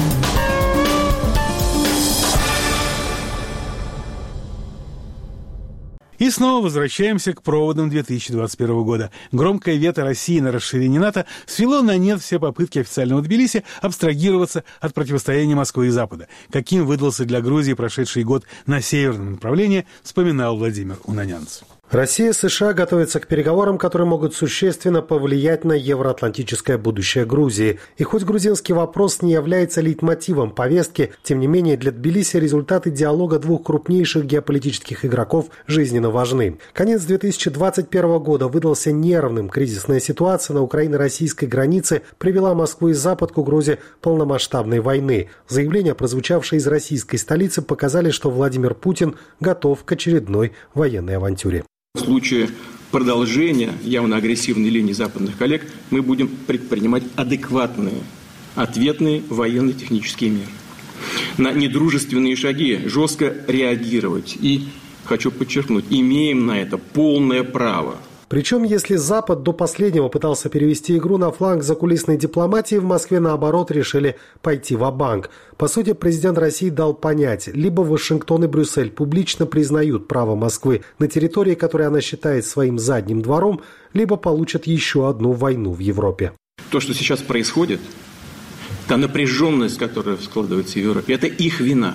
И снова возвращаемся к проводам две тысячи двадцать первого года. Громкое вето России на расширение НАТО свело на нет все попытки официального Тбилиси абстрагироваться от противостояния Москвы и Запада. Каким выдался для Грузии прошедший год на северном направлении, вспоминал Владимир Унанянц. Россия и США готовятся к переговорам, которые могут существенно повлиять на евроатлантическое будущее Грузии. И хоть грузинский вопрос не является лейтмотивом повестки, тем не менее для Тбилиси результаты диалога двух крупнейших геополитических игроков жизненно важны. Конец две тысячи двадцать первого года выдался нервным. Кризисная ситуация на украино-российской границе привела Москву и Запад к угрозе полномасштабной войны. Заявления, прозвучавшие из российской столицы, показали, что Владимир Путин готов к очередной военной авантюре. В случае продолжения явно агрессивной линии западных коллег мы будем предпринимать адекватные, ответные военно-технические меры. На недружественные шаги жестко реагировать. И, хочу подчеркнуть, имеем на это полное право. Причем, если Запад до последнего пытался перевести игру на фланг закулисной дипломатии, в Москве, наоборот, решили пойти ва-банк. По сути, президент России дал понять, либо Вашингтон и Брюссель публично признают право Москвы на территории, которую она считает своим задним двором, либо получат еще одну войну в Европе. То, что сейчас происходит, та напряженность, которая складывается в Европе, это их вина.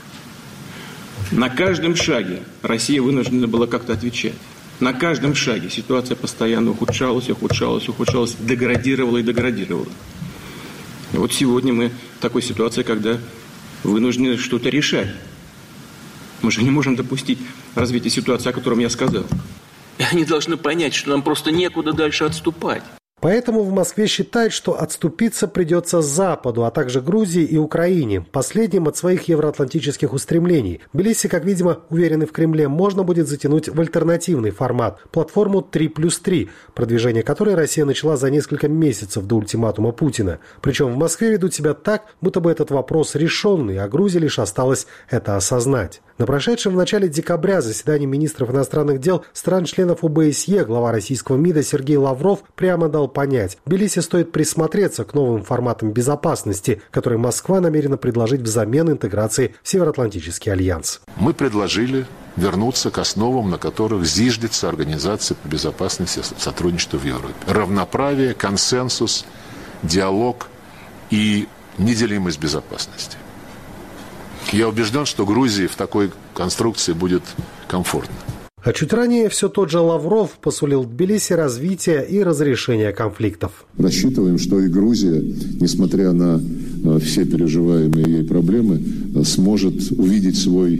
На каждом шаге Россия вынуждена была как-то отвечать. На каждом шаге ситуация постоянно ухудшалась, ухудшалась, ухудшалась, деградировала и деградировала. И вот сегодня мы в такой ситуации, когда вынуждены что-то решать. Мы же не можем допустить развития ситуации, о котором я сказал. И они должны понять, что нам просто некуда дальше отступать. Поэтому в Москве считают, что отступиться придется Западу, а также Грузии и Украине, последним от своих евроатлантических устремлений. Тбилиси, как видимо, уверены в Кремле, можно будет затянуть в альтернативный формат – платформу три плюс три, продвижение которой Россия начала за несколько месяцев до ультиматума Путина. Причем в Москве ведут себя так, будто бы этот вопрос решенный, а Грузии лишь осталось это осознать. На прошедшем в начале декабря заседании министров иностранных дел стран-членов ОБСЕ глава российского МИДа Сергей Лавров прямо дал понять, Тбилиси стоит присмотреться к новым форматам безопасности, которые Москва намерена предложить взамен интеграции в Североатлантический альянс. Мы предложили вернуться к основам, на которых зиждется Организация по безопасности и сотрудничеству в Европе. Равноправие, консенсус, диалог и неделимость безопасности. Я убежден, что Грузии в такой конструкции будет комфортно. А чуть ранее все тот же Лавров посулил Тбилиси развитие и разрешение конфликтов. Рассчитываем, что и Грузия, несмотря на все переживаемые ей проблемы, сможет увидеть свой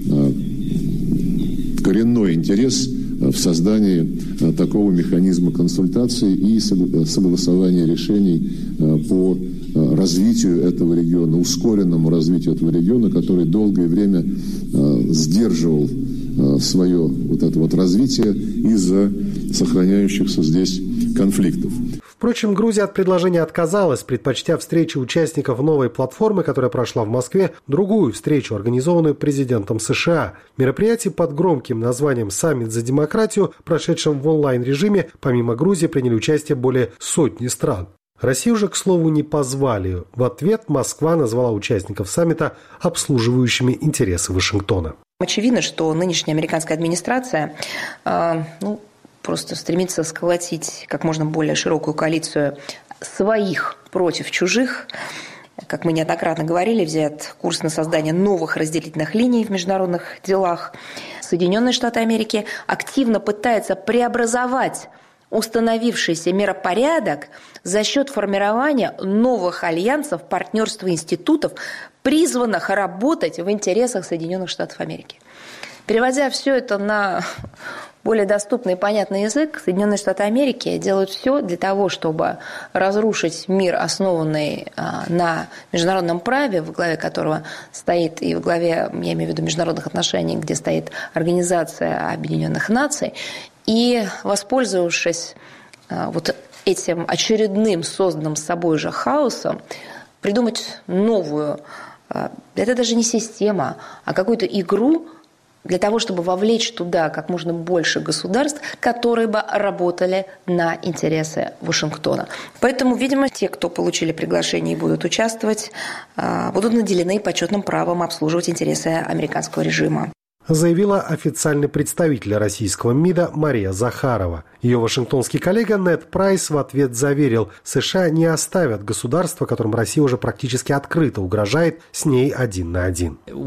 коренной интерес в создании такого механизма консультаций и согласования решений по развитию этого региона, ускоренному развитию этого региона, который долгое время сдерживал свое вот это вот развитие из-за сохраняющихся здесь конфликтов. Впрочем, Грузия от предложения отказалась, предпочтя встречу участников новой платформы, которая прошла в Москве, другую встречу, организованную президентом США. В мероприятии под громким названием «Саммит за демократию», прошедшем в онлайн-режиме, помимо Грузии приняли участие более сотни стран. Россию же, к слову, не позвали. В ответ Москва назвала участников саммита обслуживающими интересы Вашингтона. Очевидно, что нынешняя американская администрация э, ну, просто стремится сколотить как можно более широкую коалицию своих против чужих. Как мы неоднократно говорили, взят курс на создание новых разделительных линий в международных делах. Соединенные Штаты Америки активно пытаются преобразовать установившийся миропорядок за счет формирования новых альянсов, партнерства институтов, призванных работать в интересах Соединенных Штатов Америки. Переводя все это на более доступный и понятный язык, Соединенные Штаты Америки делают все для того, чтобы разрушить мир, основанный на международном праве, в главе которого стоит, и в главе, я имею в виду, международных отношений, где стоит Организация Объединенных Наций, и, воспользовавшись вот этим очередным созданным собой же хаосом, придумать новую, это даже не система, а какую-то игру для того, чтобы вовлечь туда как можно больше государств, которые бы работали на интересы Вашингтона. Поэтому, видимо, те, кто получили приглашение и будут участвовать, будут наделены почетным правом обслуживать интересы американского режима, заявила официальный представитель российского МИДа Мария Захарова. Ее вашингтонский коллега Нед Прайс в ответ заверил, США не оставят государства, которым Россия уже практически открыто угрожает, с ней один на один.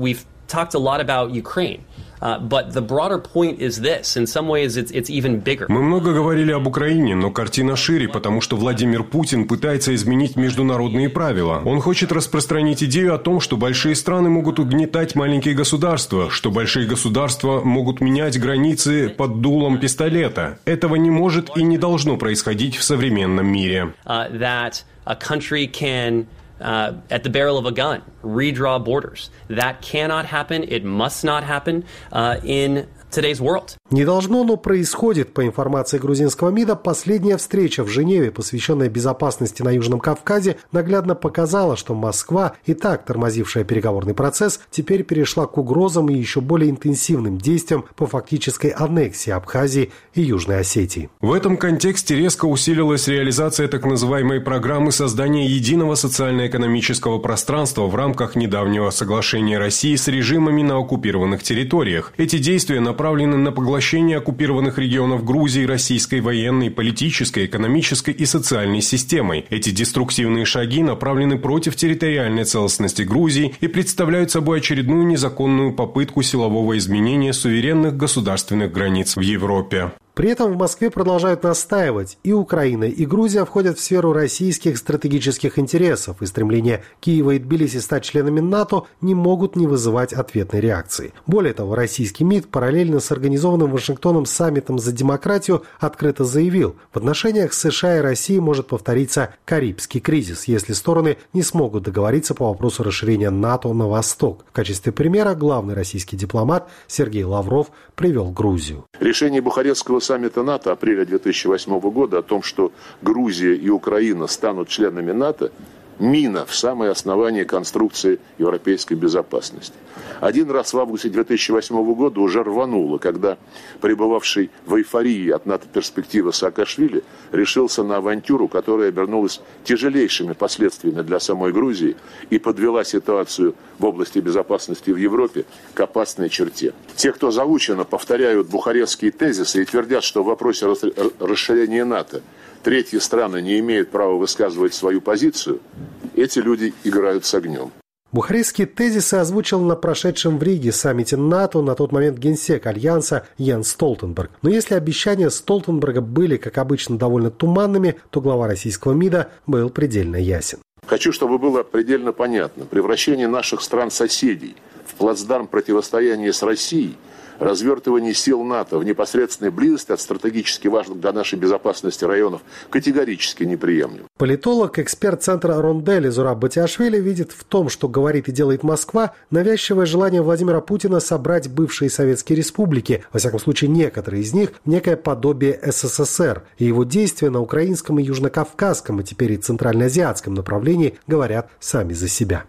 talked a lot about Ukraine. Uh, but the broader point is this. In some ways, it's, it's even bigger. Мы много говорили об Украине, но картина шире, потому что Владимир Путин пытается изменить международные правила. Он хочет распространить идею о том, что большие страны могут угнетать маленькие государства, что большие государства могут менять границы под дулом пистолета. Этого не может и не должно происходить в современном мире. Uh, that a country can Uh, at the barrel of a gun, redraw borders. That cannot happen. It must not happen uh, in today's world. Не должно, но происходит. По информации грузинского МИДа, последняя встреча в Женеве, посвященная безопасности на Южном Кавказе, наглядно показала, что Москва, и так тормозившая переговорный процесс, теперь перешла к угрозам и еще более интенсивным действиям по фактической аннексии Абхазии и Южной Осетии. В этом контексте резко усилилась реализация так называемой программы создания единого социально-экономического пространства в рамках недавнего соглашения России с режимами на оккупированных территориях. Эти действия направлены на поглощение оккупированных регионов Грузии российской военной, политической, экономической и социальной системой. Эти деструктивные шаги направлены против территориальной целостности Грузии и представляют собой очередную незаконную попытку силового изменения суверенных государственных границ в Европе. При этом в Москве продолжают настаивать: и Украина, и Грузия входят в сферу российских стратегических интересов, и стремления Киева и Тбилиси стать членами НАТО не могут не вызывать ответной реакции. Более того, российский МИД параллельно с организованным Вашингтоном саммитом за демократию открыто заявил: в отношениях США и России может повториться Карибский кризис, если стороны не смогут договориться по вопросу расширения НАТО на восток. В качестве примера главный российский дипломат Сергей Лавров привел Грузию. Решение Бухарестского саммита НАТО апреля две тысячи восьмого года о том, что Грузия и Украина станут членами НАТО, мина в самое основание конструкции европейской безопасности. Один раз в августе две тысячи восьмого года уже рвануло, когда пребывавший в эйфории от НАТО-перспективы Саакашвили решился на авантюру, которая обернулась тяжелейшими последствиями для самой Грузии и подвела ситуацию в области безопасности в Европе к опасной черте. Те, кто заученно повторяют бухарестские тезисы и твердят, что в вопросе расширения НАТО третьи страны не имеют права высказывать свою позицию, эти люди играют с огнем. Бухарестские тезисы озвучил на прошедшем в Риге саммите НАТО на тот момент генсек Альянса Йенс Столтенберг. Но если обещания Столтенберга были, как обычно, довольно туманными, то глава российского МИДа был предельно ясен. Хочу, чтобы было предельно понятно: превращение наших стран-соседей в плацдарм противостояния с Россией, развертывание сил НАТО в непосредственной близости от стратегически важных для нашей безопасности районов категорически неприемлем. Политолог, эксперт центра Рондели Зураб Батиашвили видит в том, что говорит и делает Москва, навязчивое желание Владимира Путина собрать бывшие советские республики, во всяком случае некоторые из них, в некое подобие СССР. И его действия на украинском и южнокавказском, а теперь и центральноазиатском направлении говорят сами за себя.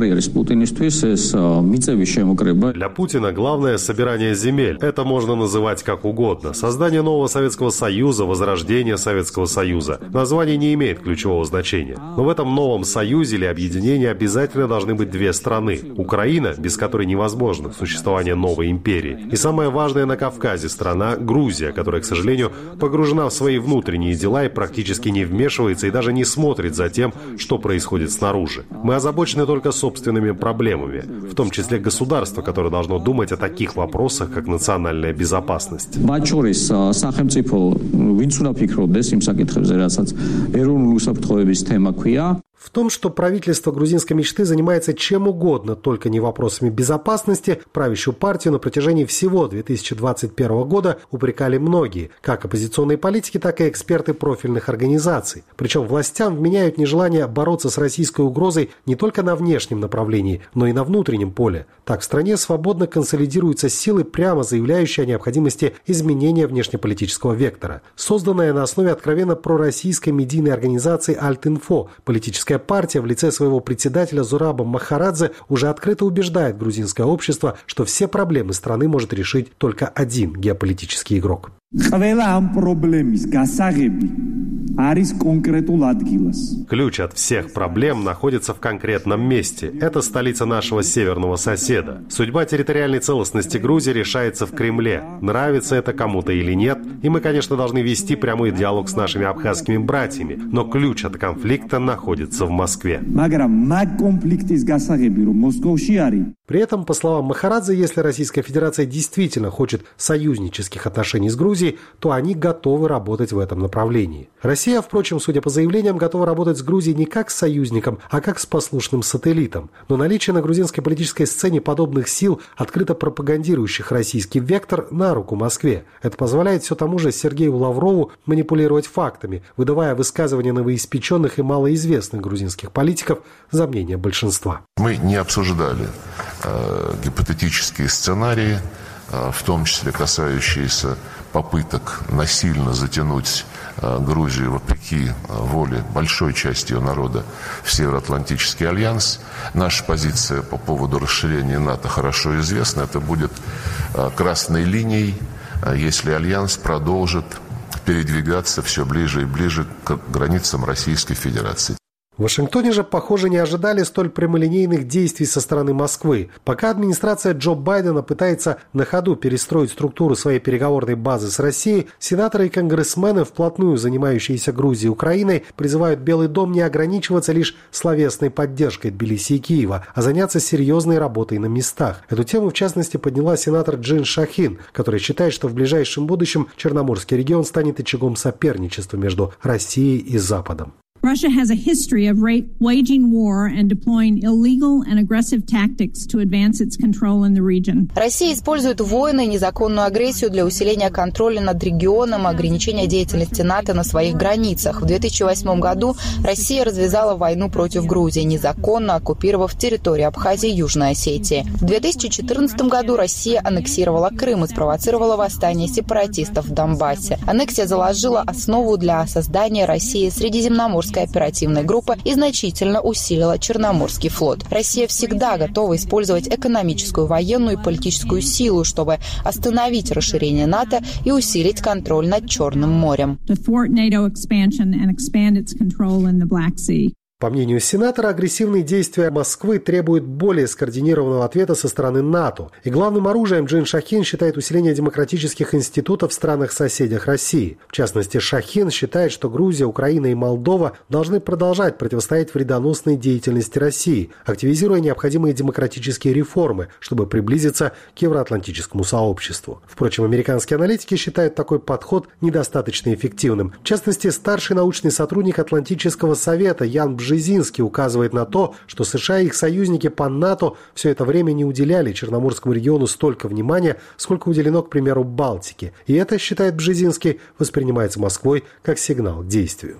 Для Путина главное собирание земель. Это можно называть как угодно. Создание нового Советского Союза, возрождение Советского Союза. Название не имеет ключевого значения. Но в этом новом союзе или объединении обязательно должны быть две страны. Украина, без которой невозможно существование новой империи. И самая важная на Кавказе страна — Грузия, которая, к сожалению, погружена в свои внутренние дела и практически не вмешивается и даже не смотрит за тем, что происходит снаружи. Мы озабочены только собственными проблемами, в том числе государство, которое должно думать о таких вопросах, как национальная безопасность. В том, что правительство грузинской мечты занимается чем угодно, только не вопросами безопасности, правящую партию на протяжении всего две тысячи двадцать первого года упрекали многие, как оппозиционные политики, так и эксперты профильных организаций. Причем властям вменяют нежелание бороться с российской угрозой не только на внешнем направлении, но и на внутреннем поле. Так в стране свободно консолидируются силы, прямо заявляющие о необходимости изменения внешнеполитического вектора. Созданная на основе откровенно пророссийской медийной организации «Альтинфо», политическая партия в лице своего председателя Зураба Махарадзе уже открыто убеждает грузинское общество, что все проблемы страны может решить только один геополитический игрок. Ключ от всех проблем находится в конкретном месте. Это столица нашего северного соседа. Судьба территориальной целостности Грузии решается в Кремле. Нравится это кому-то или нет. И мы, конечно, должны вести прямой диалог с нашими абхазскими братьями. Но ключ от конфликта находится в Москве. При этом, по словам Махарадзе, если Российская Федерация действительно хочет союзнических отношений с Грузией, то они готовы работать в этом направлении. Россия, впрочем, судя по заявлениям, готова работать с Грузией не как с союзником, а как с послушным сателлитом. Но наличие на грузинской политической сцене подобных сил, открыто пропагандирующих российский вектор, на руку Москве. Это позволяет все тому же Сергею Лаврову манипулировать фактами, выдавая высказывания новоиспеченных и малоизвестных грузинских политиков за мнение большинства. Мы не обсуждали э, гипотетические сценарии, э, в том числе касающиеся попыток насильно затянуть э, Грузию, вопреки э, воле большой части ее народа, в Североатлантический альянс. Наша позиция по поводу расширения НАТО хорошо известна. Это будет э, красной линией, э, если альянс продолжит передвигаться все ближе и ближе к границам Российской Федерации. В Вашингтоне же, похоже, не ожидали столь прямолинейных действий со стороны Москвы. Пока администрация Джо Байдена пытается на ходу перестроить структуру своей переговорной базы с Россией, сенаторы и конгрессмены, вплотную занимающиеся Грузией и Украиной, призывают Белый дом не ограничиваться лишь словесной поддержкой Тбилиси и Киева, а заняться серьезной работой на местах. Эту тему, в частности, подняла сенатор Джин Шахин, который считает, что в ближайшем будущем Черноморский регион станет очагом соперничества между Россией и Западом. Russia has a history of waging war and deploying illegal and aggressive tactics to advance its control in the region. Россия использует войны и незаконную агрессию для усиления контроля над регионом и ограничения деятельности НАТО на своих границах. В две тысячи восьмом году Россия развязала войну против Грузии, незаконно оккупировав территорию Абхазии и Южной Осетии. В две тысячи четырнадцатом году Россия аннексировала Крым и спровоцировала восстание сепаратистов в Донбассе. Аннексия заложила основу для создания России Средиземноморской оперативной группы и значительно усилила Черноморский флот. Россия всегда готова использовать экономическую, военную и политическую силу, чтобы остановить расширение НАТО и усилить контроль над Черным морем. По мнению сенатора, агрессивные действия Москвы требуют более скоординированного ответа со стороны НАТО. И главным оружием Джин Шахин считает усиление демократических институтов в странах-соседях России. В частности, Шахин считает, что Грузия, Украина и Молдова должны продолжать противостоять вредоносной деятельности России, активизируя необходимые демократические реформы, чтобы приблизиться к евроатлантическому сообществу. Впрочем, американские аналитики считают такой подход недостаточно эффективным. В частности, старший научный сотрудник Атлантического совета Ян Бжезинский Бжезинский указывает на то, что США и их союзники по НАТО все это время не уделяли Черноморскому региону столько внимания, сколько уделено, к примеру, Балтике. И это, считает Бжезинский, воспринимается Москвой как сигнал к действию.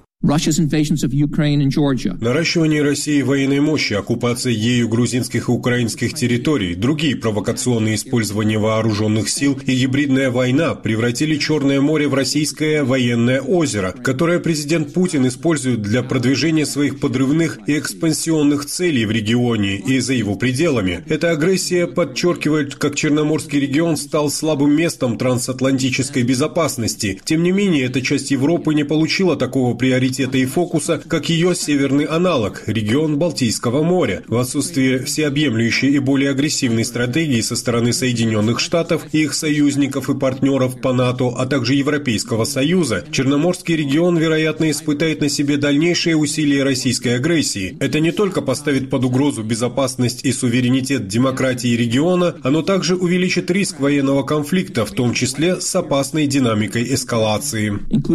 Наращивание России военной мощи, оккупация ею грузинских и украинских территорий, другие провокационные использования вооруженных сил и гибридная война превратили Черное море в российское военное озеро, которое президент Путин использует для продвижения своих подрывных и экспансионных целей в регионе и за его пределами. Эта агрессия подчеркивает, как Черноморский регион стал слабым местом трансатлантической безопасности. Тем не менее, эта часть Европы не получила такого приоритета и фокуса, как ее северный аналог – регион Балтийского моря. В отсутствие всеобъемлющей и более агрессивной стратегии со стороны Соединенных Штатов и их союзников и партнеров по НАТО, а также Европейского Союза, Черноморский регион, вероятно, испытает на себе дальнейшие усилия российской агрессии. Это не только поставит под угрозу безопасность и суверенитет демократии региона, оно также увеличит риск военного конфликта, в том числе с опасной динамикой эскалации.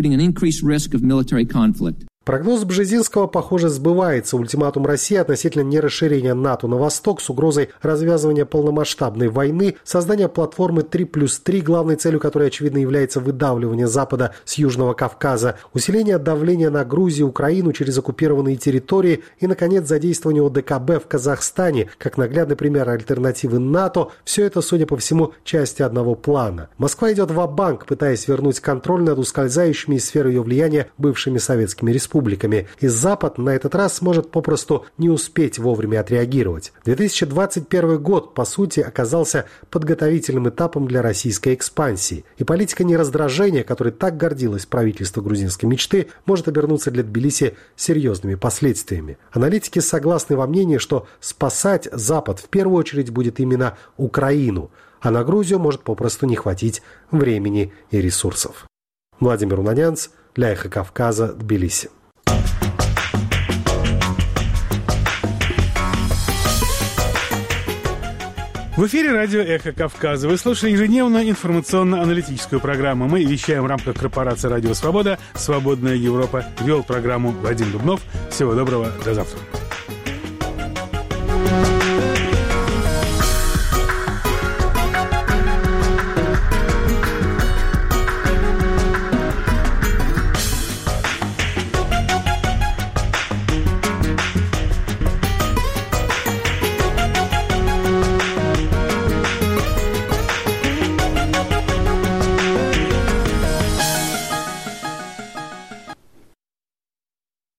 Прогноз Бжезинского, похоже, сбывается. Ультиматум России относительно нерасширения НАТО на восток с угрозой развязывания полномасштабной войны, создания платформы три плюс три, главной целью которой, очевидно, является выдавливание Запада с Южного Кавказа, усиление давления на Грузию и Украину через оккупированные территории и, наконец, задействование О Дэ Ка Бэ в Казахстане, как наглядный пример альтернативы НАТО, все это, судя по всему, части одного плана. Москва идет ва-банк, пытаясь вернуть контроль над ускользающими из сферы ее влияния бывшими советскими республиками. республиками, и Запад на этот раз может попросту не успеть вовремя отреагировать. две тысячи двадцать первый год, по сути, оказался подготовительным этапом для российской экспансии, и политика нераздражения, которой так гордилось правительство грузинской мечты, может обернуться для Тбилиси серьезными последствиями. Аналитики согласны во мнении, что спасать Запад в первую очередь будет именно Украину, а на Грузию может попросту не хватить времени и ресурсов. Владимир Унанянц для «Эхо Кавказа», Тбилиси. В эфире радио «Эхо Кавказа». Вы слушаете ежедневную информационно-аналитическую программу. Мы вещаем в рамках корпорации «Радио Свобода». «Свободная Европа». Вел программу Вадим Дубнов. Всего доброго. До завтра.